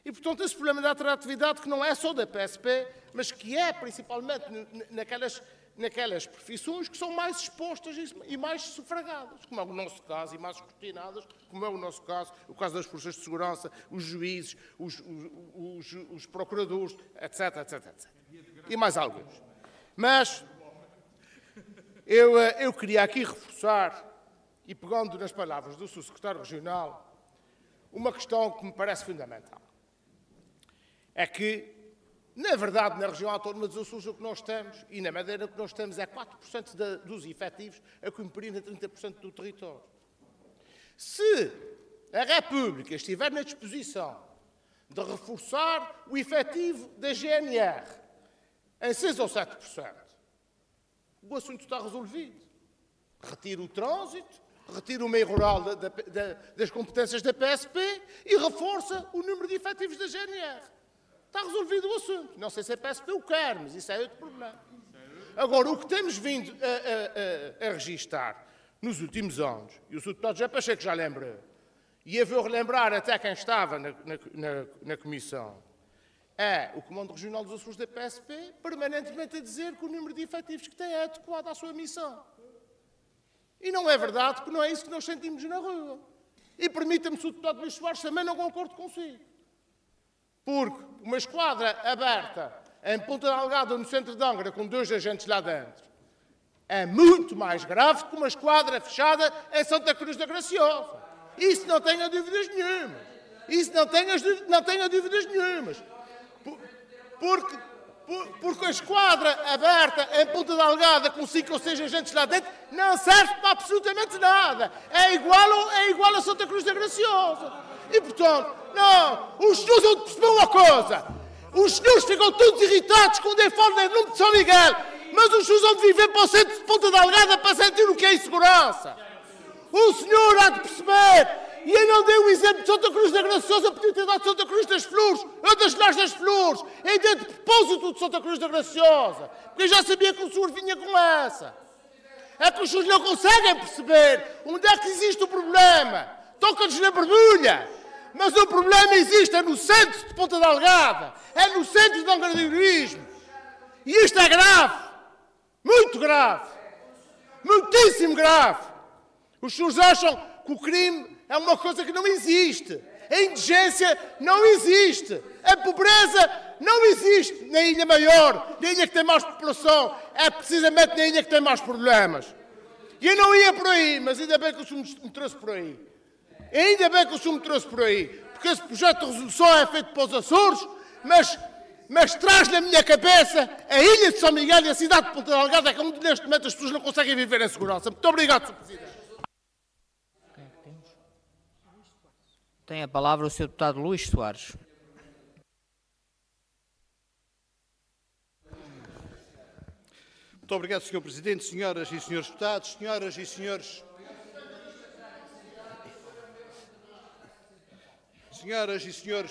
E, portanto, esse problema da atratividade que não é só da P S P, mas que é principalmente naquelas, naquelas profissões que são mais expostas e mais sufragadas, como é o nosso caso, e mais escrutinadas, como é o nosso caso, o caso das forças de segurança, os juízes, os, os, os, os procuradores, etc, etc, etcétera. E mais alguns. Mas eu, eu queria aqui reforçar, e pegando nas palavras do seu secretário regional, uma questão que me parece fundamental. É que, na verdade, na região autónoma dos Açores, o que nós temos, e na Madeira, o que nós temos é quatro por cento de, dos efetivos a cumprir na trinta por cento do território. Se a República estiver na disposição de reforçar o efetivo da G N R em seis ou sete por cento, o assunto está resolvido. Retira o trânsito, retira o meio rural da, da, da, das competências da P S P e reforça o número de efetivos da G N R. Está resolvido o assunto. Não sei se a P S P o quer, mas isso é outro problema. Agora, o que temos vindo a, a, a, a registar nos últimos anos, e o senhor deputado já Pacheco já lembrou, e eu vou relembrar até quem estava na, na, na, na comissão, é o Comando Regional dos Açores da P S P permanentemente a dizer que o número de efetivos que tem é adequado à sua missão. E não é verdade, porque não é isso que nós sentimos na rua. E permita-me, senhor deputado Luís Soares, também não concordo consigo. Porque uma esquadra aberta em Ponta Delgada, no centro de Angra, com dois agentes lá dentro, é muito mais grave que uma esquadra fechada em Santa Cruz da Graciosa. Isso não tenha dúvidas nenhumas. Isso não tenha, não tenha dúvidas nenhumas. Porque, porque a esquadra aberta em Ponta Delgada, com cinco ou seis agentes lá dentro, não serve para absolutamente nada. É igual, é igual a Santa Cruz da Graciosa. E, portanto, não, os senhores vão perceber uma coisa. Os senhores ficam todos irritados quando eu falo em nome de São Miguel, mas os senhores vão de viver para o centro de Ponta Delgada para sentir o que é insegurança. O senhor há de perceber, e eu não dei o exemplo de Santa Cruz da Graciosa, podia ter dado Santa Cruz das Flores, ou das Lajes das Flores, eu dei de propósito de Santa Cruz da Graciosa, porque eu já sabia que o senhor vinha com essa. É que os senhores não conseguem perceber onde é que existe o problema. Toca-nos na borbulha. Mas o problema existe é no centro de Ponta Delgada, é no centro do angradoirismo. E isto é grave, muito grave, muitíssimo grave. Os senhores acham que o crime é uma coisa que não existe. A indigência não existe. A pobreza não existe na Ilha Maior, na ilha que tem mais população. É precisamente na ilha que tem mais problemas. E eu não ia por aí, mas ainda bem que o senhor me trouxe por aí. Ainda bem que o senhor me trouxe por aí, porque esse projeto de resolução é feito para os Açores, mas, mas traz na minha cabeça a Ilha de São Miguel e a cidade de Ponta Delgada, que onde neste momento as pessoas não conseguem viver em segurança. Muito obrigado, senhor Presidente. Quem é que temos? Tem a palavra o senhor deputado Luís Soares. Muito obrigado, senhor Presidente, senhoras e senhores deputados, senhoras e senhores... Senhoras e senhores,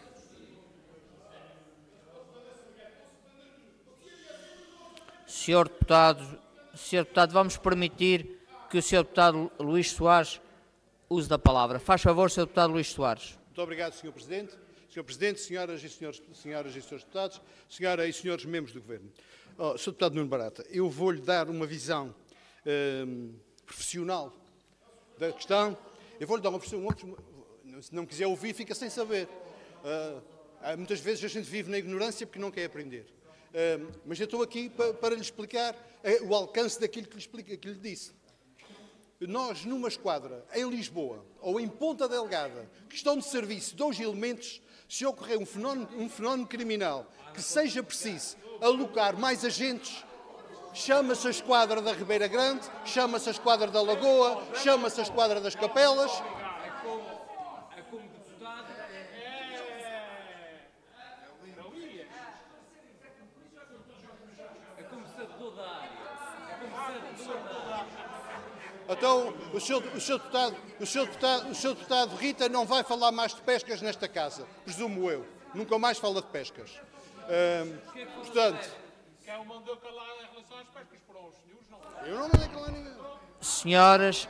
Senhor deputado, senhor deputado, vamos permitir que o senhor deputado Luís Soares use da palavra. Faz favor, senhor deputado Luís Soares. Muito obrigado, senhor Presidente. senhor Presidente, senhoras e senhores, senhoras e senhores deputados, senhoras e senhores membros do Governo. Oh, senhor Deputado Nuno Barata, eu vou-lhe dar uma visão hum, profissional da questão. Eu vou-lhe dar uma visão... Se não quiser ouvir, fica sem saber. Uh, muitas vezes a gente vive na ignorância porque não quer aprender. Uh, mas eu estou aqui para, para lhe explicar uh, o alcance daquilo que lhe, explica, que lhe disse. Nós, numa esquadra, em Lisboa ou em Ponta Delgada, que estão de serviço dois elementos, se ocorrer um fenómeno, um fenómeno criminal que seja preciso alocar mais agentes, chama-se a esquadra da Ribeira Grande, chama-se a esquadra da Lagoa, chama-se a esquadra das Capelas. Então, o senhor, o, senhor deputado, o, senhor deputado, o senhor deputado Rita não vai falar mais de pescas nesta casa, presumo eu. Nunca mais fala de pescas. Hum, portanto... Quem o mandou calar em relação às pescas para os senhores? Não. Eu não mandei calar ninguém. Senhoras...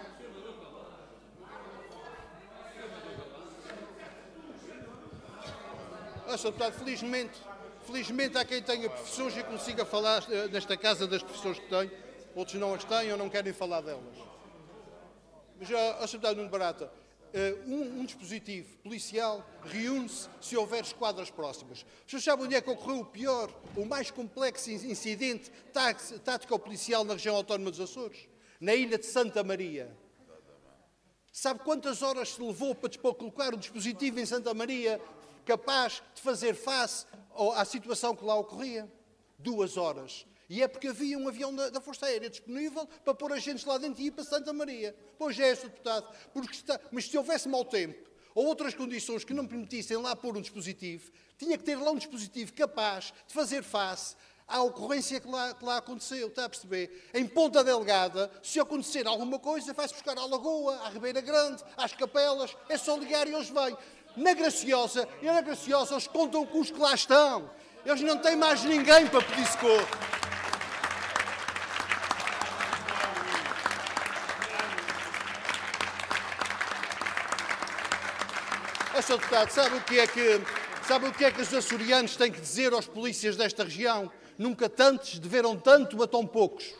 Oh, senhor Deputado, felizmente, felizmente há quem tenha profissões e consiga falar nesta casa das profissões que tem. Outros não as têm ou não querem falar delas. Mas, oh, senhor Deputado Nuno Barata, um, um dispositivo policial reúne-se se houver esquadras próximas. Os senhores sabem onde é que ocorreu o pior, o mais complexo incidente tático-policial na região autónoma dos Açores? Na ilha de Santa Maria. Sabe quantas horas se levou para colocar um dispositivo em Santa Maria capaz de fazer face à situação que lá ocorria? Duas horas. E é porque havia um avião da, da Força Aérea disponível para pôr agentes lá dentro e ir para Santa Maria. Pois é, senhor Deputado. Porque está, mas se houvesse mau tempo ou outras condições que não permitissem lá pôr um dispositivo, tinha que ter lá um dispositivo capaz de fazer face à ocorrência que lá, que lá aconteceu, está a perceber? Em Ponta Delgada, se acontecer alguma coisa, vai-se buscar à Lagoa, à Ribeira Grande, às Capelas, é só ligar e eles vêm. Na Graciosa, e na Graciosa eles contam com os que lá estão. Eles não têm mais ninguém para pedir socorro. Ó, senhor Deputado, sabe o que é que, sabe o que é que os açorianos têm que dizer aos polícias desta região? Nunca tantos deveram tanto a tão poucos.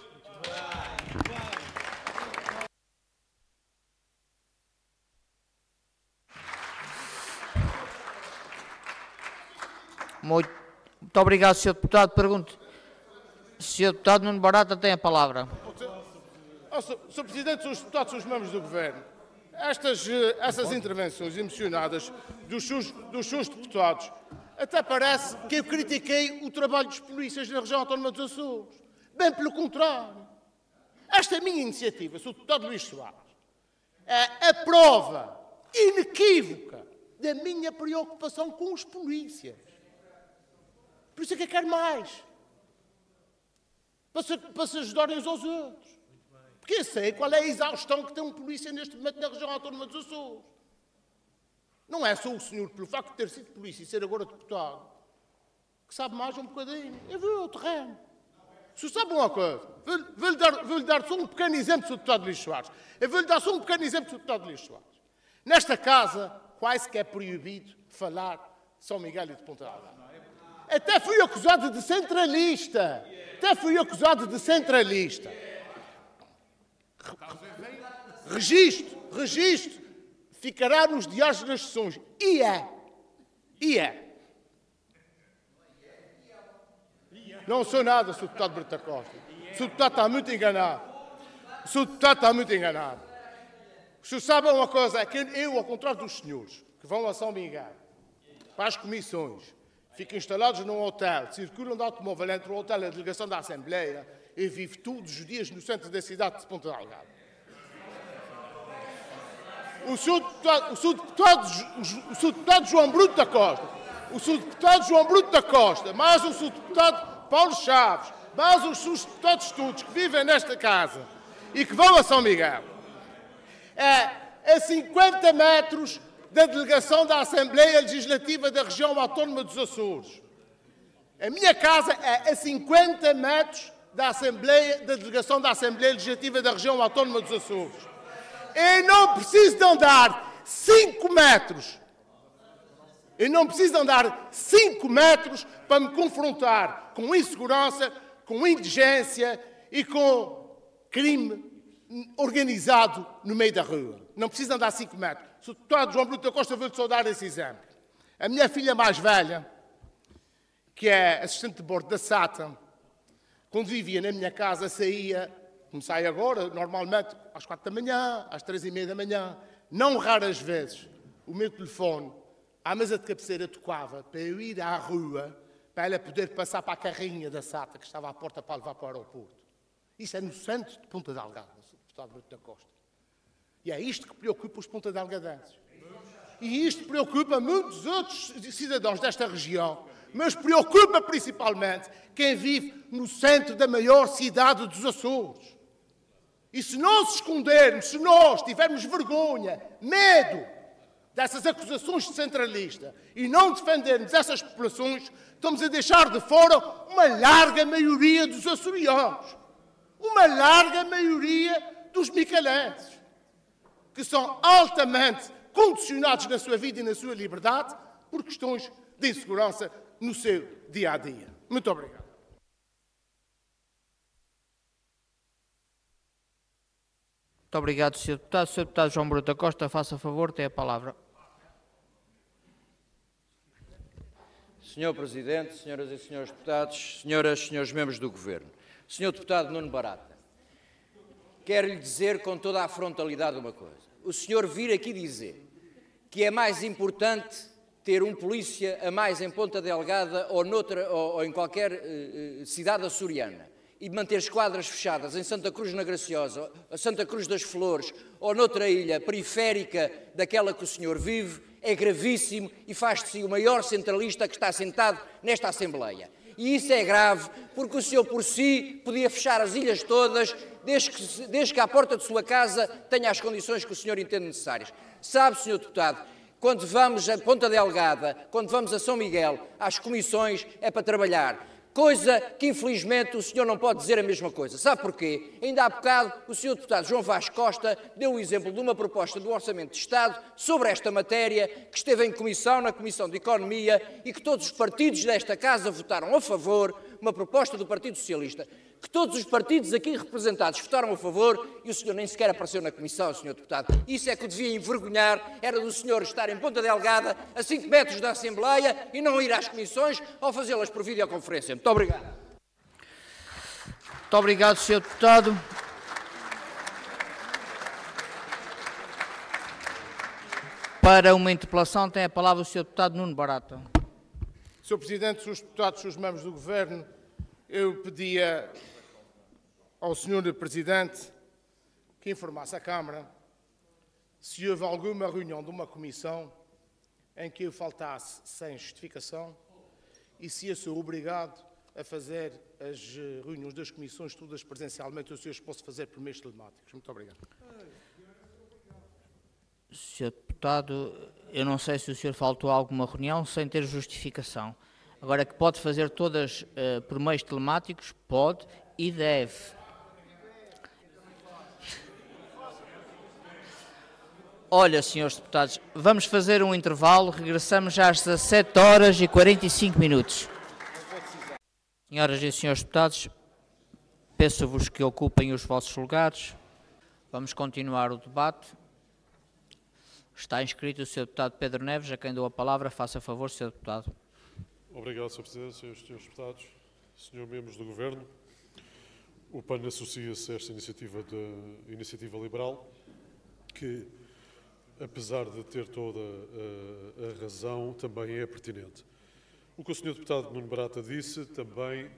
Muito, muito obrigado, senhor Deputado. Pergunto. senhor Deputado Nuno Barata tem a palavra. Oh, senhor Presidente, senhores Deputados, senhores membros do Governo, estas, essas intervenções emocionadas dos seus, dos seus deputados, até parece que eu critiquei o trabalho dos polícias na região autónoma dos Açores. Bem pelo contrário. Esta minha iniciativa, senhor Deputado Luís Soares, é a prova inequívoca da minha preocupação com os polícias. Por isso é que eu quero mais. Para se, para se ajudarem uns aos outros. Porque eu sei qual é a exaustão que tem um polícia neste momento na região autónoma dos Açores. Não é só o senhor, pelo facto de ter sido polícia e ser agora deputado, que sabe mais um bocadinho. Eu vi o terreno. Se sabe uma coisa, vou-lhe vou dar, vou dar só um pequeno exemplo, senhor Deputado Luís Soares. Eu vou-lhe dar só um pequeno exemplo, senhor Deputado Luís Soares. Nesta casa, quase que é proibido falar de São Miguel e de Ponta Delgada. Até fui acusado de centralista. Até fui acusado de centralista. Registro, registro. Ficará nos diários das sessões. E é. E é. Não sou nada, senhor Deputado Brito da Costa. O senhor Deputado está muito enganado. O senhor Deputado está muito enganado. O senhor sabe uma coisa, é que eu, ao contrário dos senhores, que vão a São Miguel, para as comissões, ficam instalados num hotel, circulam de automóvel entre o hotel e a delegação da Assembleia, e vivo todos os dias no centro da cidade de Ponta Delgada. O senhor deputado, o senhor deputado, o senhor deputado João Bruto da Costa, o senhor deputado João Bruto da Costa, mais o senhor deputado Paulo Chaves, mais os seus deputados todos que vivem nesta casa e que vão a São Miguel, é a cinquenta metros da delegação da Assembleia Legislativa da região autónoma dos Açores. A minha casa é a cinquenta metros da, Assembleia, da delegação da Assembleia Legislativa da região autónoma dos Açores. Eu não preciso de andar cinco metros. Eu não preciso de andar cinco metros para me confrontar com insegurança, com indigência e com crime organizado no meio da rua. Não preciso de andar cinco metros. O senhor deputado João Bruto da Costa vou-lhe só dar esse exemplo. A minha filha mais velha, que é assistente de bordo da SATA, quando vivia na minha casa, saía, como sai agora, normalmente, às quatro da manhã, às três e meia da manhã, não raras vezes, o meu telefone, à mesa de cabeceira, tocava para eu ir à rua, para ela poder passar para a carrinha da SATA, que estava à porta para levar para o aeroporto. Isso é no centro de Ponta Delgada, senhor deputado Bruto da Costa. E é isto que preocupa os ponta-delgadenses. E isto preocupa muitos outros cidadãos desta região, mas preocupa principalmente quem vive no centro da maior cidade dos Açores. E se nós escondermos, se nós tivermos vergonha, medo dessas acusações de centralista e não defendermos essas populações, estamos a deixar de fora uma larga maioria dos açorianos, uma larga maioria dos micalenses, que são altamente condicionados na sua vida e na sua liberdade por questões de insegurança no seu dia-a-dia. Muito obrigado. Muito obrigado, senhor Deputado. senhor Deputado João Brito da Costa, faça favor, tem a palavra. senhor Presidente, senhoras e senhores deputados, senhoras e senhores membros do Governo. senhor Deputado Nuno Barata, quero-lhe dizer com toda a frontalidade uma coisa. O senhor vir aqui dizer que é mais importante ter um polícia a mais em Ponta Delgada ou, noutra, ou, ou em qualquer uh, cidade açoriana e manter esquadras fechadas em Santa Cruz na Graciosa, a Santa Cruz das Flores ou noutra ilha periférica daquela que o senhor vive, é gravíssimo e faz de si o maior centralista que está sentado nesta Assembleia. E isso é grave, porque o senhor por si podia fechar as ilhas todas, desde que, desde que à porta de sua casa tenha as condições que o senhor entende necessárias. Sabe, senhor Deputado, quando vamos a Ponta Delgada, quando vamos a São Miguel, às comissões, é para trabalhar. Coisa que, infelizmente, o senhor não pode dizer a mesma coisa. Sabe porquê? Ainda há bocado, o senhor deputado João Vaz Costa deu o exemplo de uma proposta do Orçamento de Estado sobre esta matéria, que esteve em comissão, na Comissão de Economia, e que todos os partidos desta Casa votaram a favor, uma proposta do Partido Socialista, que todos os partidos aqui representados votaram a favor, e o senhor nem sequer apareceu na Comissão, senhor deputado. Isso é que o devia envergonhar, era do senhor estar em Ponta Delgada, a cinco metros da Assembleia, e não ir às comissões ou fazê-las por videoconferência. Muito obrigado. Muito obrigado, senhor Deputado. Para uma interpelação tem a palavra o senhor Deputado Nuno Barata. senhor Presidente, senhores Deputados, senhores Membros do Governo, eu pedia ao senhor Presidente que informasse a Câmara se houve alguma reunião de uma comissão em que eu faltasse sem justificação e se eu sou obrigado a fazer as reuniões das comissões todas presencialmente ou se eu as posso fazer por meios telemáticos. Muito obrigado. senhor Deputado, eu não sei se o senhor faltou a alguma reunião sem ter justificação. Agora, que pode fazer todas uh, por meios telemáticos, pode e deve. Olha, senhores deputados, vamos fazer um intervalo, regressamos já às dezassete horas e quarenta e cinco minutos. Senhoras e senhores deputados, peço-vos que ocupem os vossos lugares. Vamos continuar o debate. Está inscrito o senhor deputado Pedro Neves, a quem dou a palavra. Faça favor, senhor deputado. Obrigado, senhor Presidente, senhores e senhores deputados, senhores membros do Governo. O P A N associa-se a esta iniciativa, de, iniciativa liberal, que, apesar de ter toda a, a razão, também é pertinente. O que o senhor deputado Nuno Barata disse também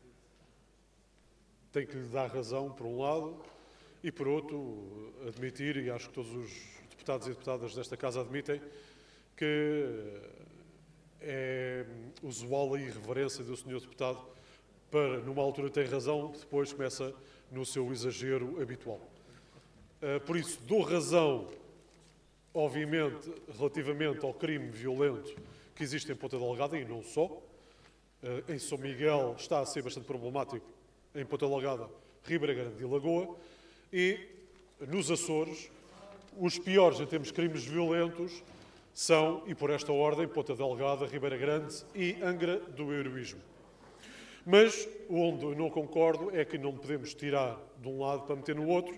tem que lhe dar razão, por um lado, e, por outro, admitir, e acho que todos os deputados e deputadas desta Casa admitem, que é usual a irreverência do senhor deputado para, numa altura tem razão, depois começa no seu exagero habitual. Por isso, dou razão, obviamente, relativamente ao crime violento que existe em Ponta Delgada, e não só. Em São Miguel está a ser bastante problemático, em Ponta Delgada, Ribeira Grande e Lagoa, e nos Açores, os piores em termos de crimes violentos são, e por esta ordem, Ponta Delgada, Ribeira Grande e Angra do Heroísmo. Mas onde eu não concordo é que não podemos tirar de um lado para meter no outro.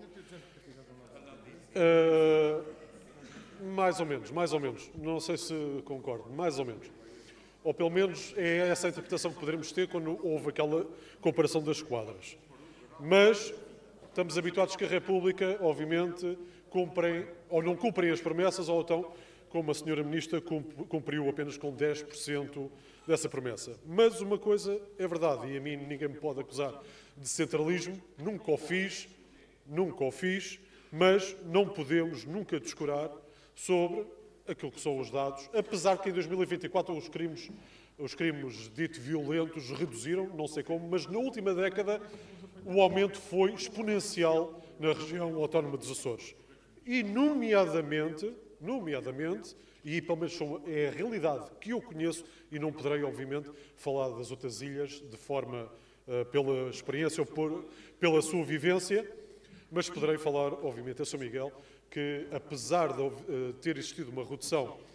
Uh, mais ou menos, mais ou menos. Não sei se concordo, mais ou menos. Ou pelo menos é essa a interpretação que poderemos ter quando houve aquela comparação das esquadras. Mas estamos habituados que a República, obviamente, cumprem, ou não cumprem as promessas, ou então, como a senhora Ministra cumpriu apenas com dez por cento dessa promessa. Mas uma coisa é verdade, e a mim ninguém me pode acusar de centralismo, nunca o fiz, nunca o fiz, mas não podemos nunca descurar sobre aquilo que são os dados, apesar que em dois mil e vinte e quatro os crimes, os crimes ditos violentos reduziram, não sei como, mas na última década o aumento foi exponencial na região autónoma dos Açores. E, nomeadamente, nomeadamente, e pelo menos é a realidade que eu conheço, e não poderei, obviamente, falar das outras ilhas de forma, uh, pela experiência ou por, pela sua vivência, mas poderei falar, obviamente, a São Miguel, que apesar de uh, ter existido uma redução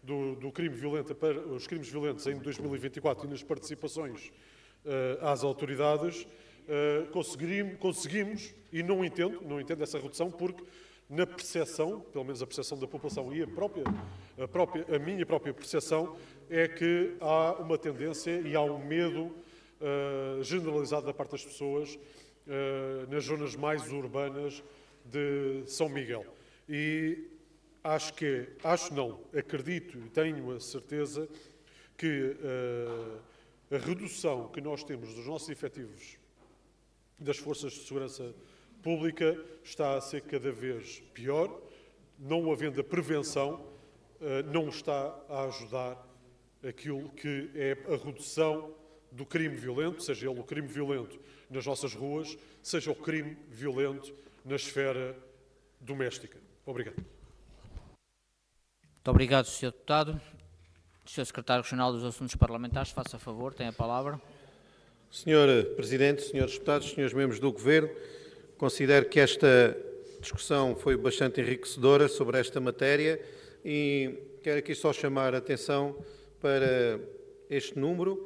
do, do crime violento, para os crimes violentos em dois mil e vinte e quatro e nas participações uh, às autoridades, uh, conseguimos, conseguimos, e não entendo, não entendo essa redução, porque na percepção, pelo menos a percepção da população e a própria, a própria, a minha própria percepção, é que há uma tendência e há um medo uh, generalizado da parte das pessoas uh, nas zonas mais urbanas de São Miguel. E acho que, acho não, acredito e tenho a certeza que uh, a redução que nós temos dos nossos efetivos das forças de segurança pública está a ser cada vez pior, não havendo a prevenção, uh, não está a ajudar aquilo que é a redução do crime violento, seja ele o crime violento nas nossas ruas, seja o crime violento na esfera doméstica. Obrigado. Muito obrigado, senhor Deputado. senhor Secretário Regional dos Assuntos Parlamentares, faça favor, tem a palavra. senhor Presidente, senhores Deputados, senhores Membros do Governo, considero que esta discussão foi bastante enriquecedora sobre esta matéria e quero aqui só chamar a atenção para este número.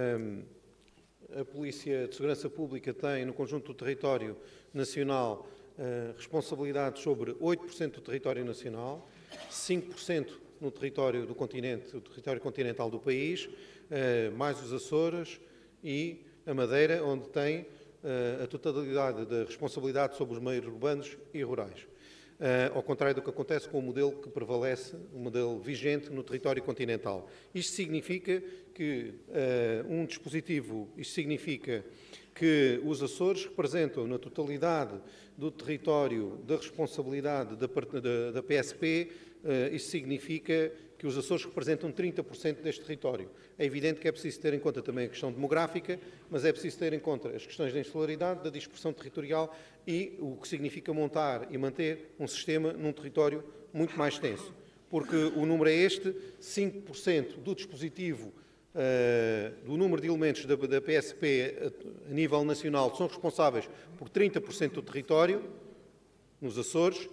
A Polícia de Segurança Pública tem, no conjunto do território nacional, responsabilidade sobre oito por cento do território nacional, cinco por cento no território do continente, o território continental do país, mais os Açores e a Madeira, onde tem a totalidade da responsabilidade sobre os meios urbanos e rurais. Ao contrário do que acontece com o modelo que prevalece, o modelo vigente no território continental. Isto significa que uh, um dispositivo, isto significa que os Açores representam na totalidade do território da responsabilidade da, da, da P S P, uh, isto significa que os Açores representam trinta por cento deste território. É evidente que é preciso ter em conta também a questão demográfica, mas é preciso ter em conta as questões da insularidade, da dispersão territorial e o que significa montar e manter um sistema num território muito mais extenso. Porque o número é este, cinco por cento do dispositivo, uh, do número de elementos da, da P S P a, a nível nacional são responsáveis por trinta por cento do território, nos Açores, uh,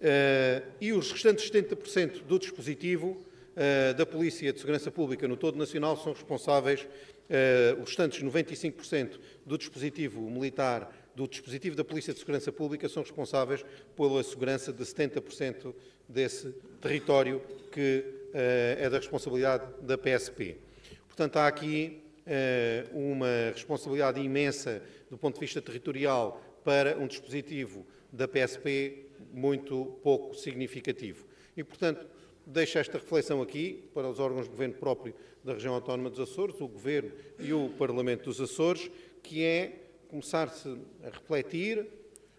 e os restantes setenta por cento do dispositivo Uh, da Polícia de Segurança Pública no todo nacional são responsáveis, uh, os restantes noventa e cinco por cento do dispositivo militar, do dispositivo da Polícia de Segurança Pública são responsáveis pela segurança de setenta por cento desse território que uh, é da responsabilidade da P S P. Portanto, há aqui uh, uma responsabilidade imensa do ponto de vista territorial para um dispositivo da P S P muito pouco significativo. E, portanto, deixo esta reflexão aqui para os órgãos de governo próprio da região autónoma dos Açores, o Governo e o Parlamento dos Açores, que é começar-se a refletir uh,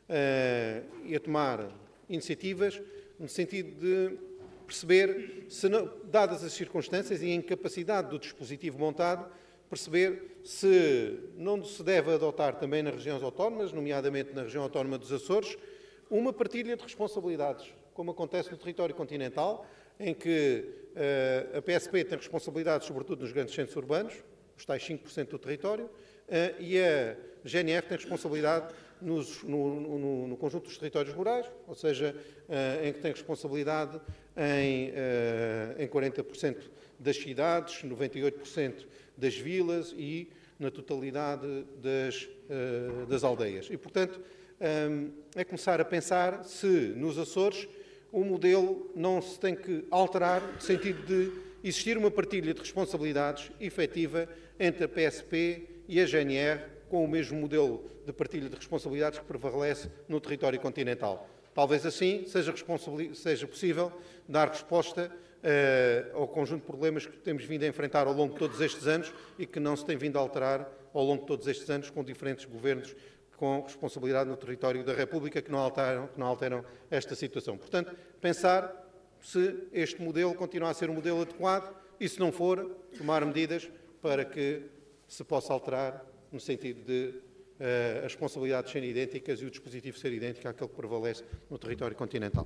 e a tomar iniciativas no sentido de perceber, se não, dadas as circunstâncias e a incapacidade do dispositivo montado, perceber se não se deve adotar também nas regiões autónomas, nomeadamente na região autónoma dos Açores, uma partilha de responsabilidades, como acontece no território continental, em que uh, a P S P tem responsabilidade sobretudo nos grandes centros urbanos, os tais cinco por cento do território, uh, e a G N R tem responsabilidade nos, no, no, no conjunto dos territórios rurais, ou seja, uh, em que tem responsabilidade em, uh, em quarenta por cento das cidades, noventa e oito por cento das vilas e na totalidade das, uh, das aldeias. E, portanto, um, é começar a pensar se nos Açores o modelo não se tem que alterar no sentido de existir uma partilha de responsabilidades efetiva entre a P S P e a G N R com o mesmo modelo de partilha de responsabilidades que prevalece no território continental. Talvez assim seja, seja possível dar resposta uh, ao conjunto de problemas que temos vindo a enfrentar ao longo de todos estes anos e que não se tem vindo a alterar ao longo de todos estes anos com diferentes governos com responsabilidade no território da República que não alteram, que não alteram esta situação. Portanto, pensar se este modelo continua a ser um modelo adequado e, se não for, tomar medidas para que se possa alterar no sentido de uh, as responsabilidades serem idênticas e o dispositivo ser idêntico àquele que prevalece no território continental.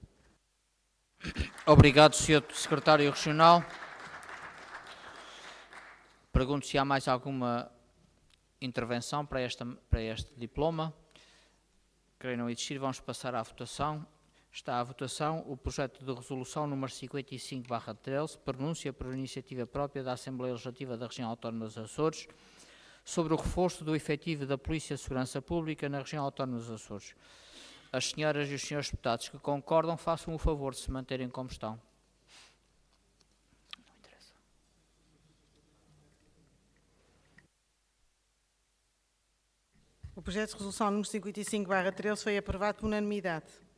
Obrigado, senhor Secretário Regional. Pergunto se há mais alguma intervenção para, esta, para este diploma. Creio não existir, vamos passar à votação. Está à votação o projeto de resolução número cinquenta e cinco barra treze, pronúncia por iniciativa própria da Assembleia Legislativa da Região Autónoma dos Açores, sobre o reforço do efetivo da Polícia de Segurança Pública na Região Autónoma dos Açores. As senhoras e os senhores deputados que concordam, façam o favor de se manterem como estão. Não interessa. O projeto de resolução número cinquenta e cinco barra treze foi aprovado por unanimidade.